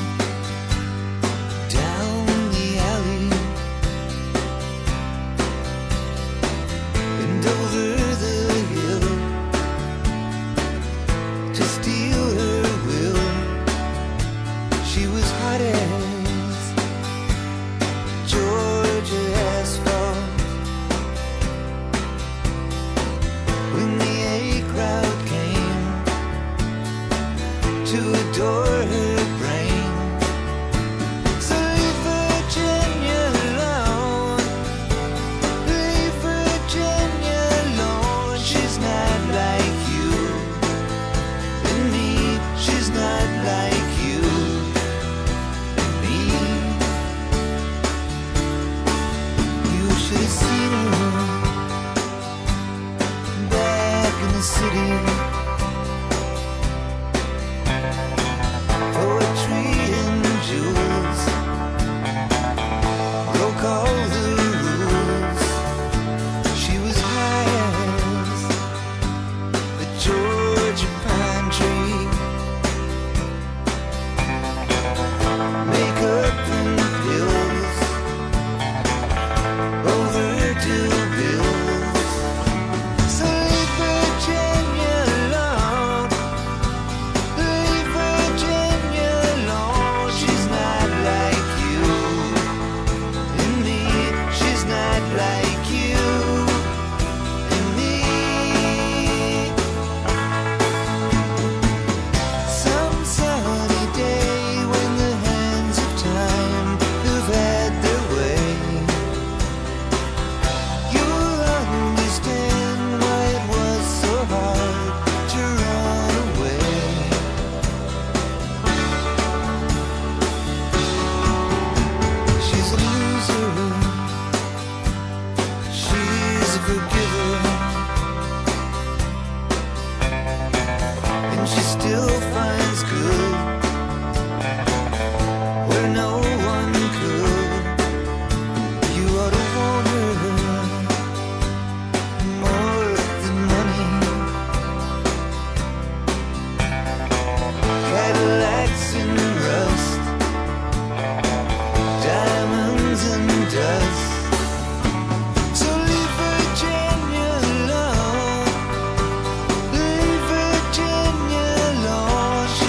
down the alley and over the hill to steal her will. She was hot as Georgia asphalt when the A crowd came to adore her brain. So leave Virginia alone, leave Virginia alone. She's not like you and me, she's not like you and me. You should have seen her back in the city. Poetry and jewels broke all the rules. She was high as the Georgia pine tree. Makeup and pills, overdue bills. So leave Virginia alone. Leave Virginia alone. She's not like you and me. She's not like you and me. Some sunny day when the hands of time have had their way, you'll understand why it was so hard to run away. She's a loser, she's a forgiver, and she still finds good where no one could. You ought to want her more than money. Cadillacs and rust, diamonds and dust. So leave Virginia alone, leave Virginia alone.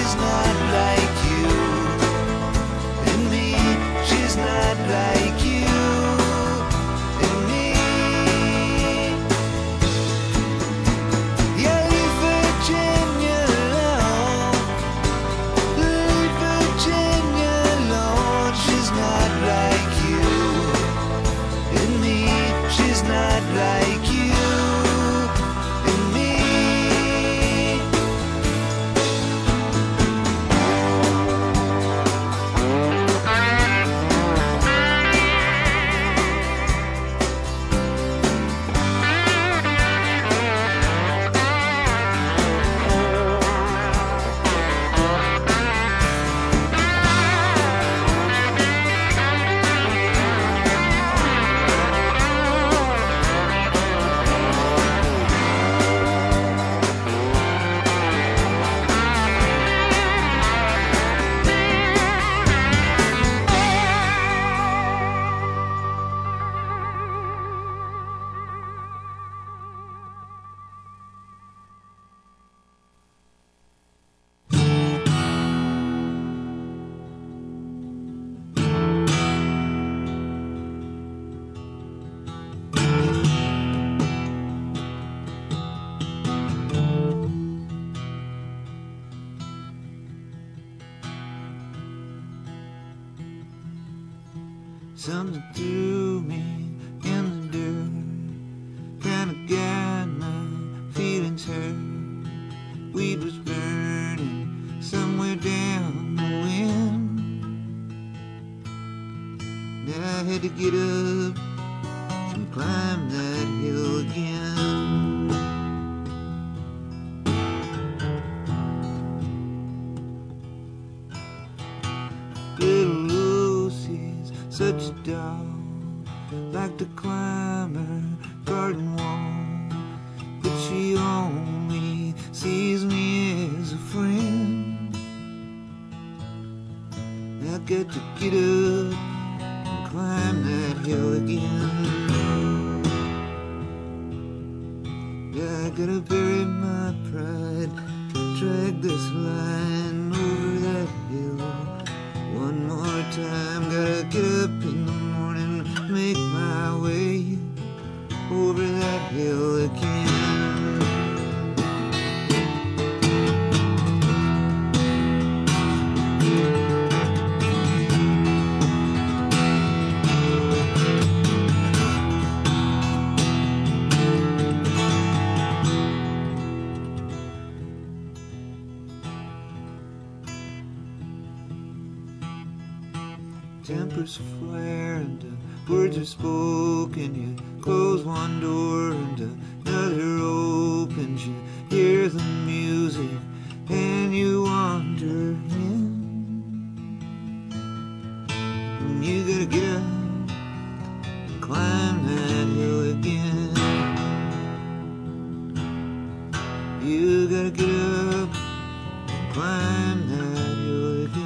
Something threw me in the dirt, kinda got my feelings hurt. Weed was burning somewhere down the wind. Now I had to get up and climb that hill again. Little Lucy's such a doll, like to climb her garden wall, but she only sees me as a friend. I got to get up and climb that hill again. Yeah, I gotta bury my pride, drag this line over that hill one more time. Gotta get up in the morning, make my way over that hill again. Tempers flare and uh, words are spoken. You close one door and another opens. You hear the music and you wander in. And you gotta get up and climb that hill again. You gotta get up and climb that hill again.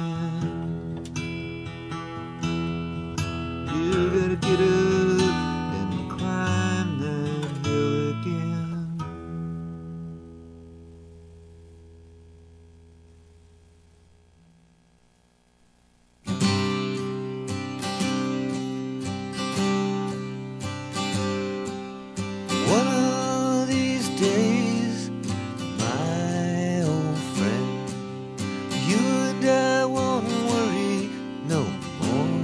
You gotta get up and climb that hill again. One of these days, my old friend, you and I won't worry no more.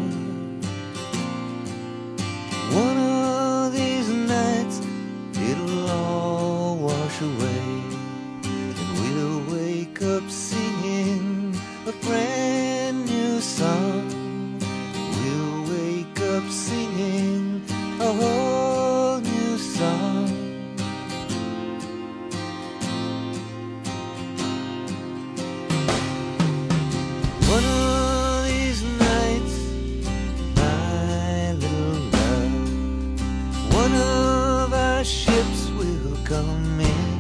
One of these nights it'll all wash away, and we'll wake up singing a brand new song. We'll wake up singing a whole new song. One of these nights, my little love, one of our ships will come in.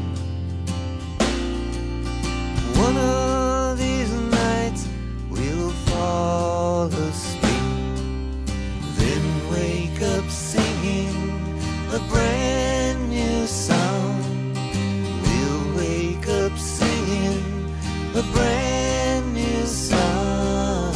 One of these nights we'll fall asleep, then wake up singing a brand new song. We'll wake up singing a brand new song.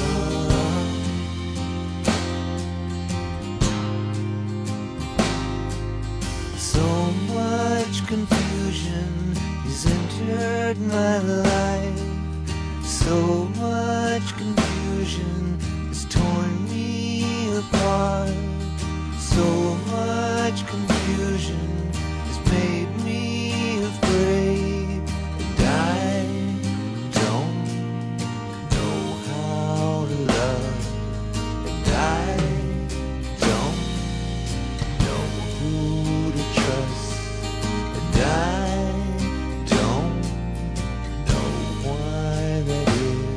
So much confusion has entered my life. So much confusion has torn me apart. So much confusion has made me afraid, and I don't know how to love, and I don't know who to trust, and I don't know why that is.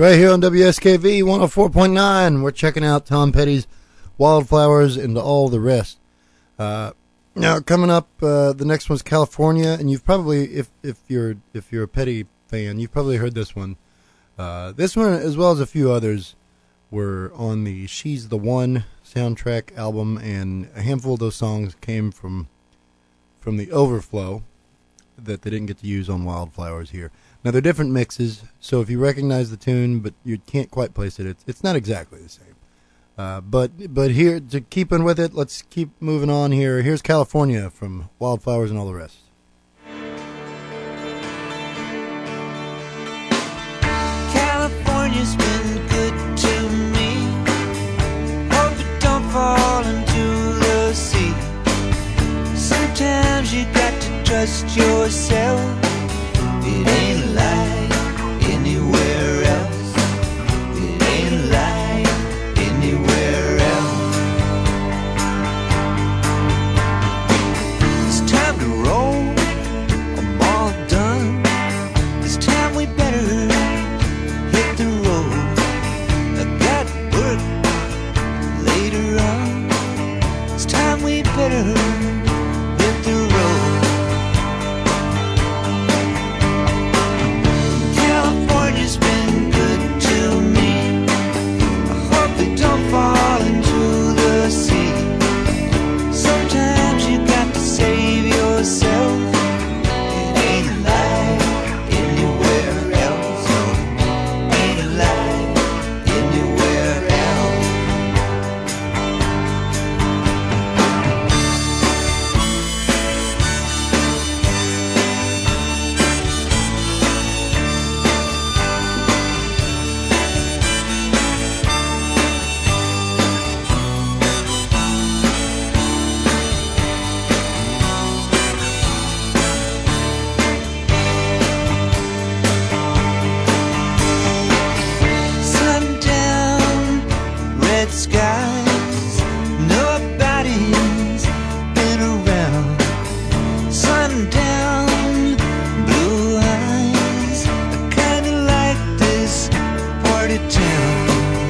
Right here on W S K V one oh four point nine, we're checking out Tom Petty's Wildflowers and all the rest. Uh, now, coming up, uh, the next one's California, and you've probably, if if you're if you're a Petty fan, you've probably heard this one. Uh, this one, as well as a few others, were on the She's the One soundtrack album, and a handful of those songs came from from the Overflow that they didn't get to use on Wildflowers here. Now, they're different mixes, so if you recognize the tune, but you can't quite place it, it's, it's not exactly the same. Uh, but but here, to keep in with it, let's keep moving on here. Here's California from Wildflowers and all the rest. California's been good to me. Hope it don't fall into the sea. Sometimes you got to trust yourself. It ain't like anywhere else. It ain't like anywhere else. It's time to roll. I'm all done. This time we better hit the road. I got work later on. It's time we better hit the road. California's been good to me. I hope they don't fall into the sea. Sometimes you got to save yourself. It ain't like anywhere else. No, ain't like anywhere else. Sundown, red skies, nobody's been around. Sundown, blue eyes, I kinda like this part of town.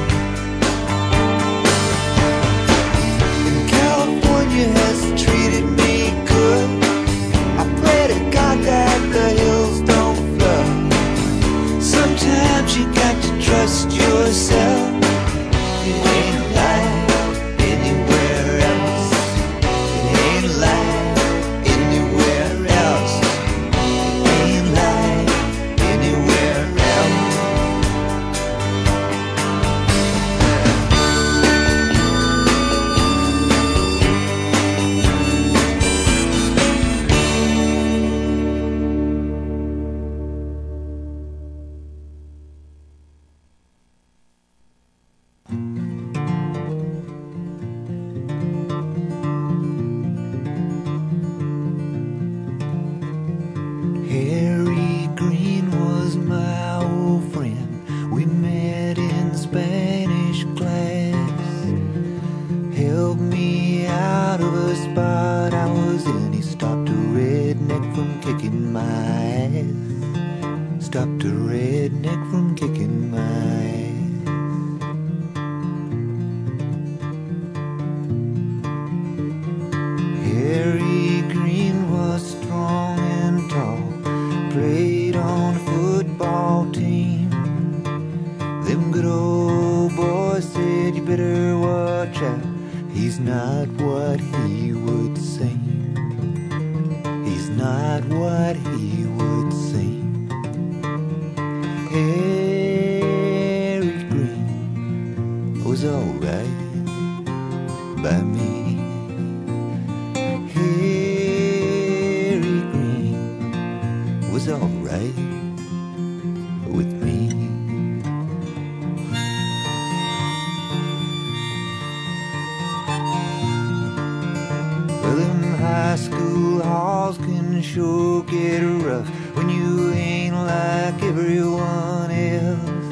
And California has treated me good. I pray to God that the hills don't flood. Sometimes you got to trust yourself. It ain't like anywhere else. It ain't like anywhere else. It ain't like anywhere else. Harry Green was my old friend. We met in Spanish class. Helped me out of a spot I was in. He stopped a redneck from kicking my ass. Stopped a redneck from kicking my ass. Harry Green was strong and tall. Played on a football team. Them good old boys said you better watch out. He's not what he would seem. He's not what he would seem. Harry Green was alright by me. Harry Green was alright with me. Well, them high school halls can sure get rough when you ain't like everyone else.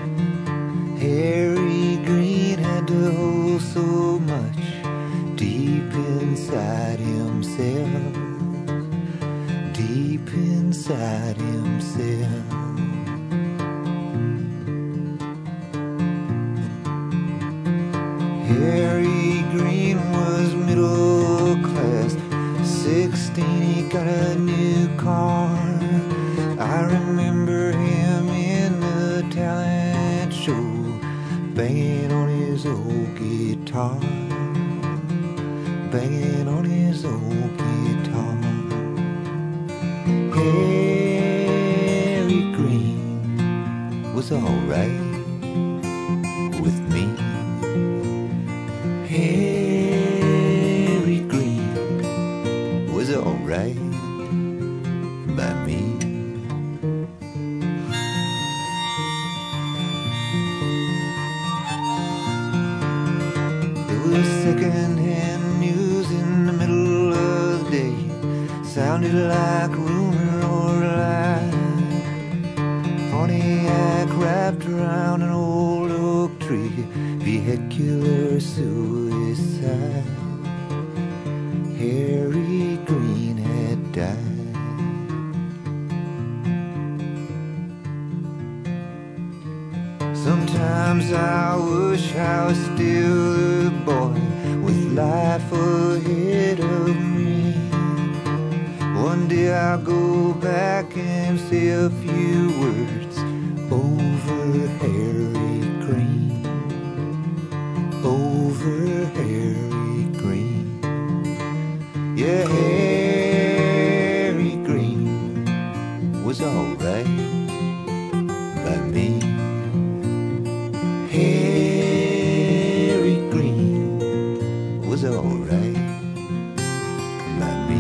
Harry Green had to hold so much deep inside himself. Deep inside himself. car. I remember him in the talent show, banging on his old guitar, banging on his old guitar. Harry Green was alright with me. Harry Green was alright by me. There was second-hand news in the middle of the day, sounded like rumor or lie. Pontiac wrapped around an old oak tree, vehicular suicide. Harry Green had died. Sometimes I wish I was still a boy with life ahead of me. One day I'll go back and say a few words over Harry Green, over Harry Green. Yeah, Harry Green was alright by me. Harry Green was alright by me.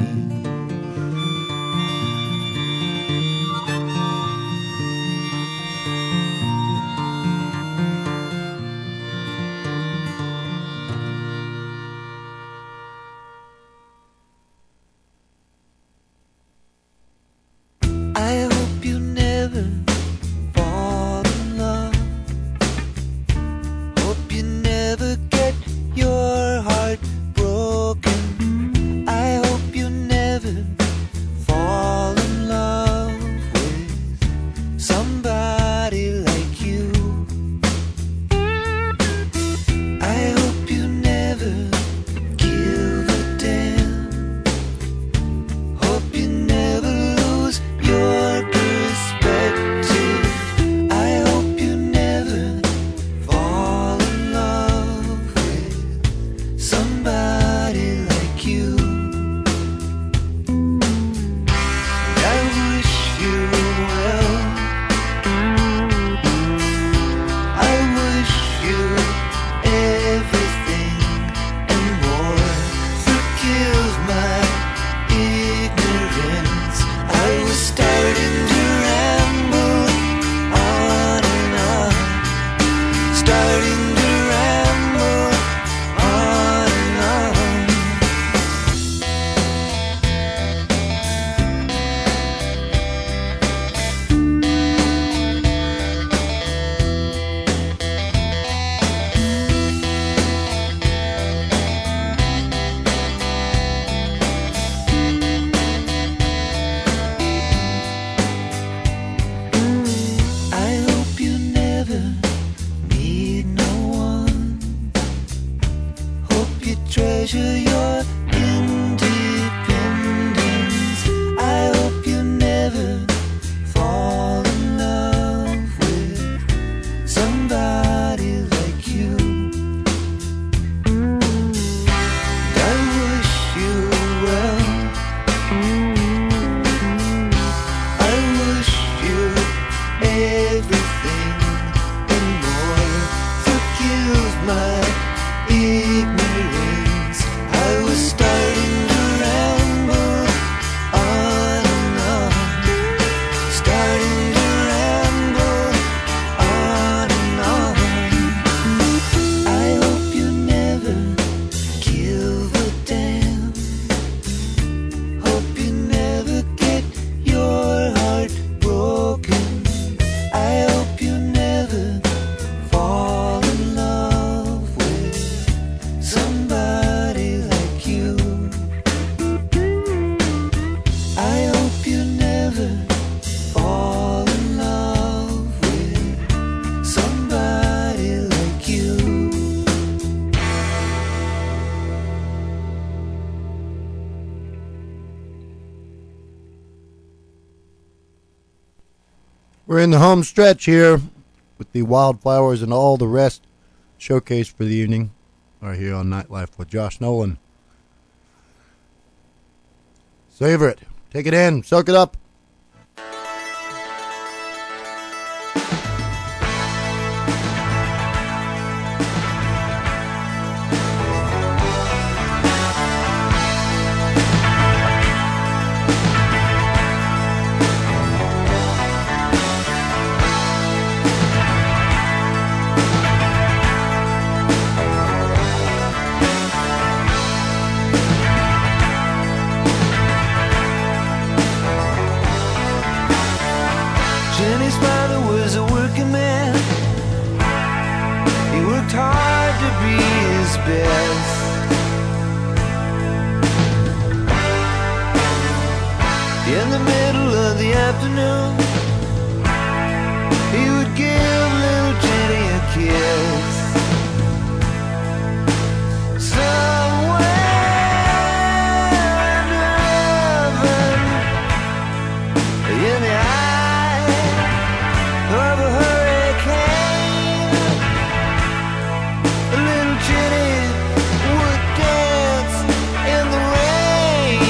We're in the home stretch here with the Wildflowers and all the rest showcased for the evening. Right here on Nightlife with Josh Nolan. Savor it. Take it in. Soak it up. Jenny's father was a working man. He worked hard to be his best. In the middle of the afternoon, he would give little Jenny a kiss. Somewhere in heaven, in the eye of a hurricane, little Jenny would dance in the rain.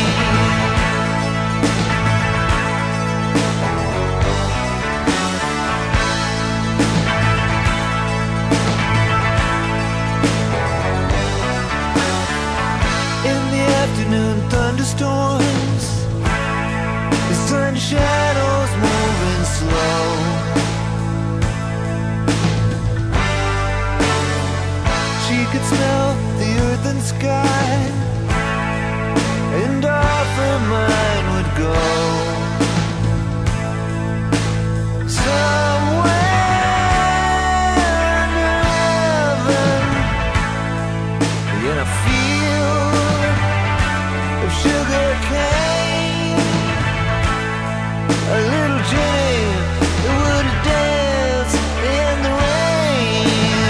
In the afternoon thunderstorms, the sun shadows moving slow. She could smell the earth and sky, and off her mind would go. Somewhere in heaven, in a field of sugar cane, a little Jenny would dance in the rain.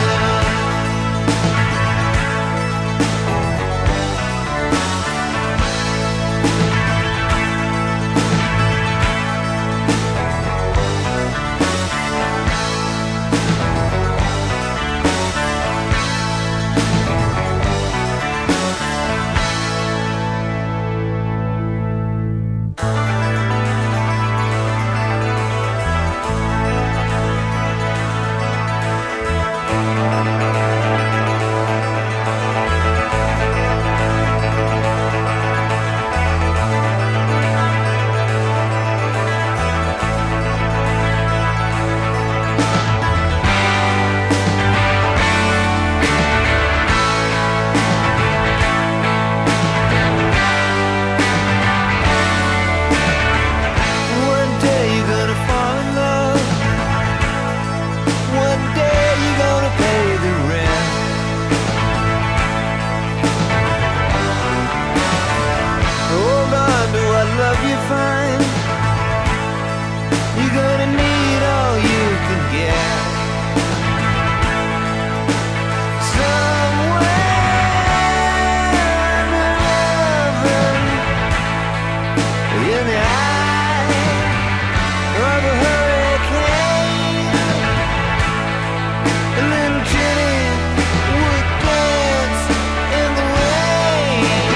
One day you're gonna fall in love. One day you're gonna pay the rent. Hold on to what love you find. You're gonna need all you can get. Somewhere in heaven, in the eye of a hurricane, a little Jenny would dance in the rain.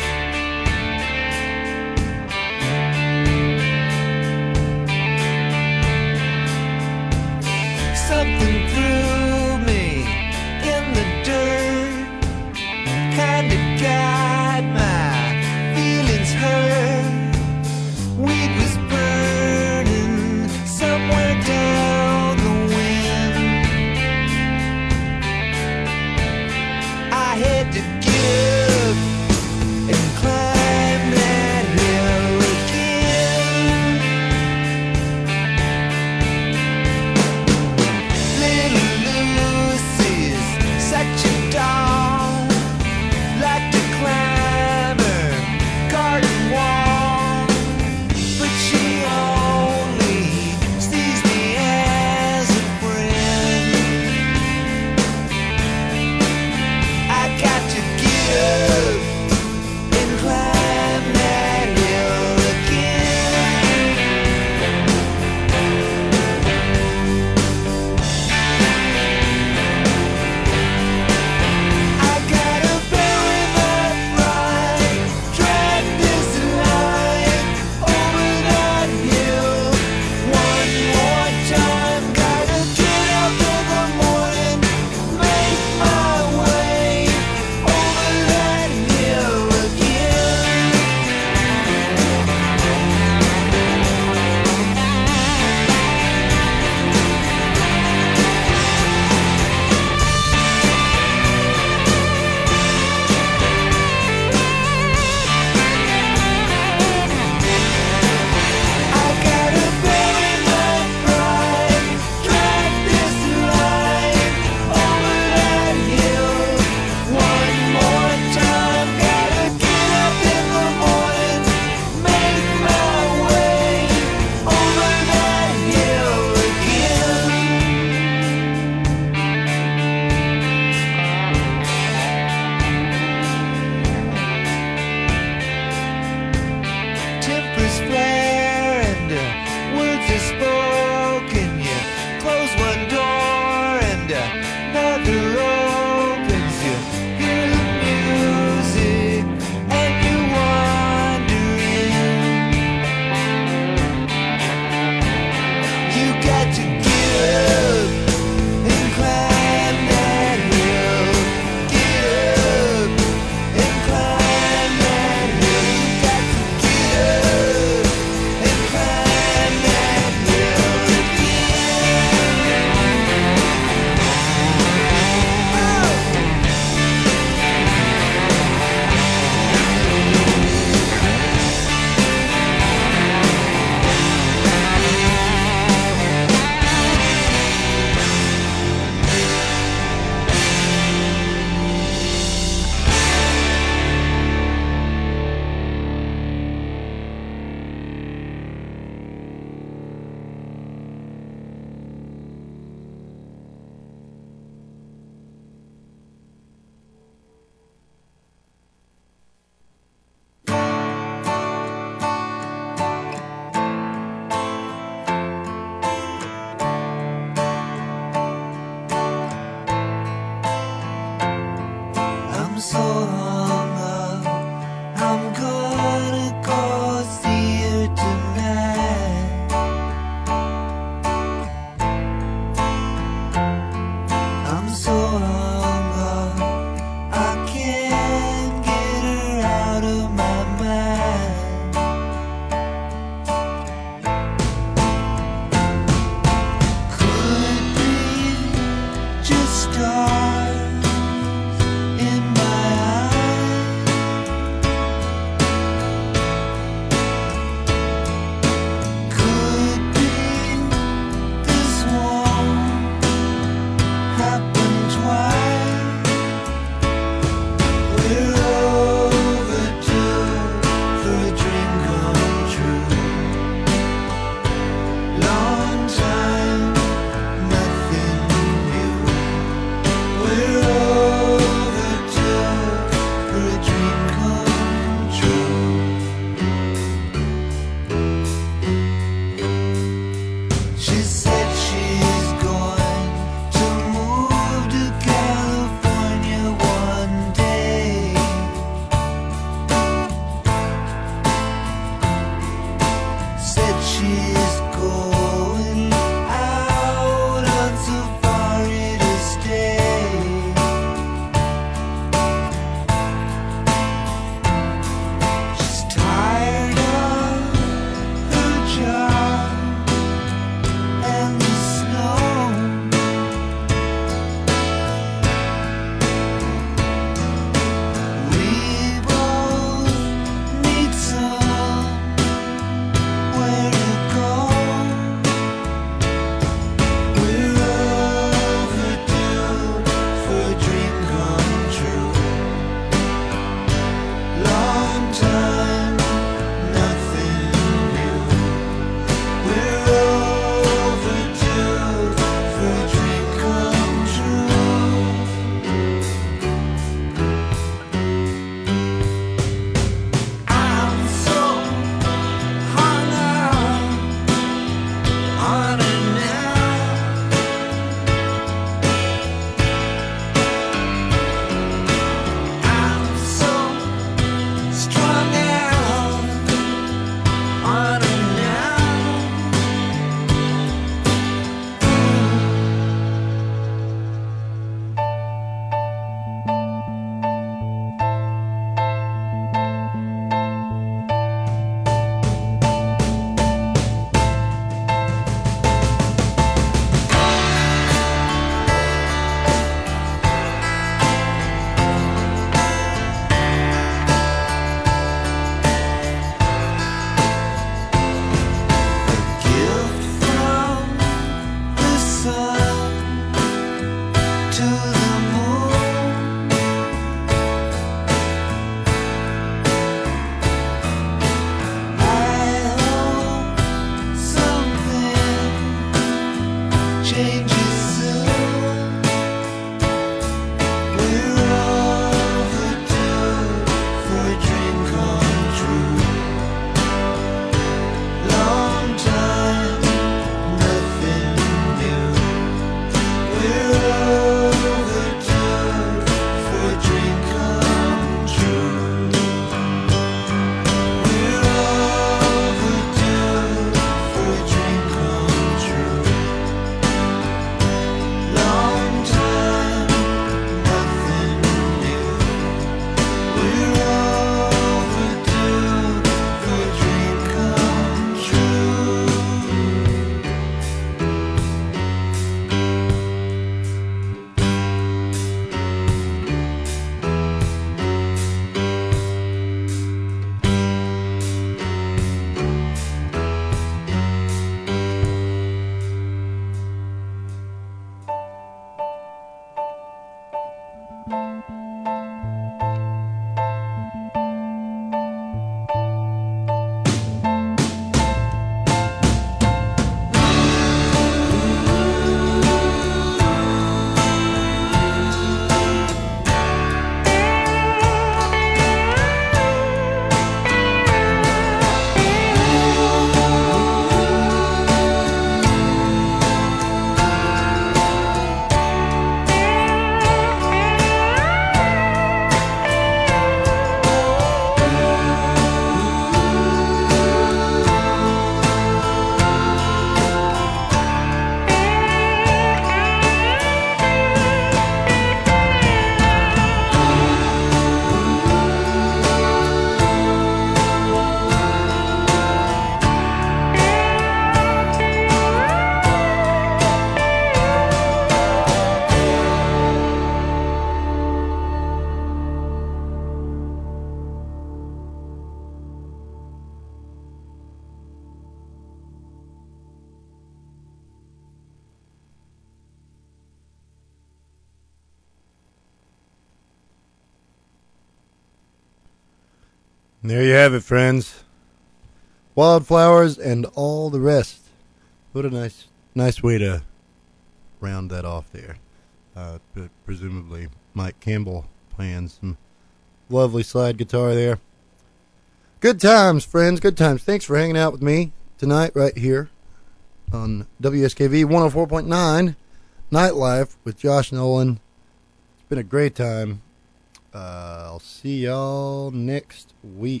And there you have it, friends. Wildflowers and all the rest. What a nice, nice way to round that off there. Uh, pre- presumably Mike Campbell playing some lovely slide guitar there. Good times, friends. Good times. Thanks for hanging out with me tonight right here on W S K V one oh four point nine Nightlife with Josh Nolan. It's been a great time. Uh, I'll see y'all next week.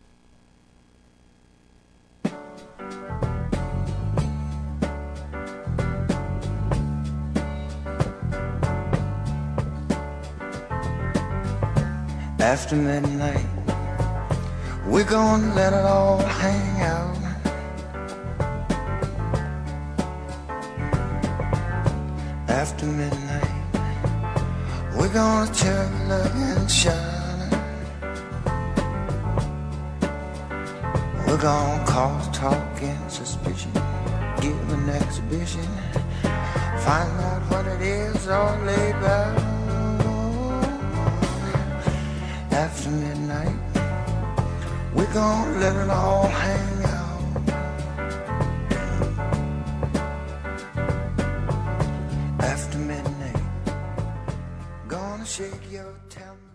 After midnight, we're gonna let it all hang out. After midnight, we're gonna chug, look, and shine. We're gonna cause talk and suspicion, give an exhibition, find out what it is all about. After midnight, we're gonna let it all hang out. After midnight, gonna shake your tambourine.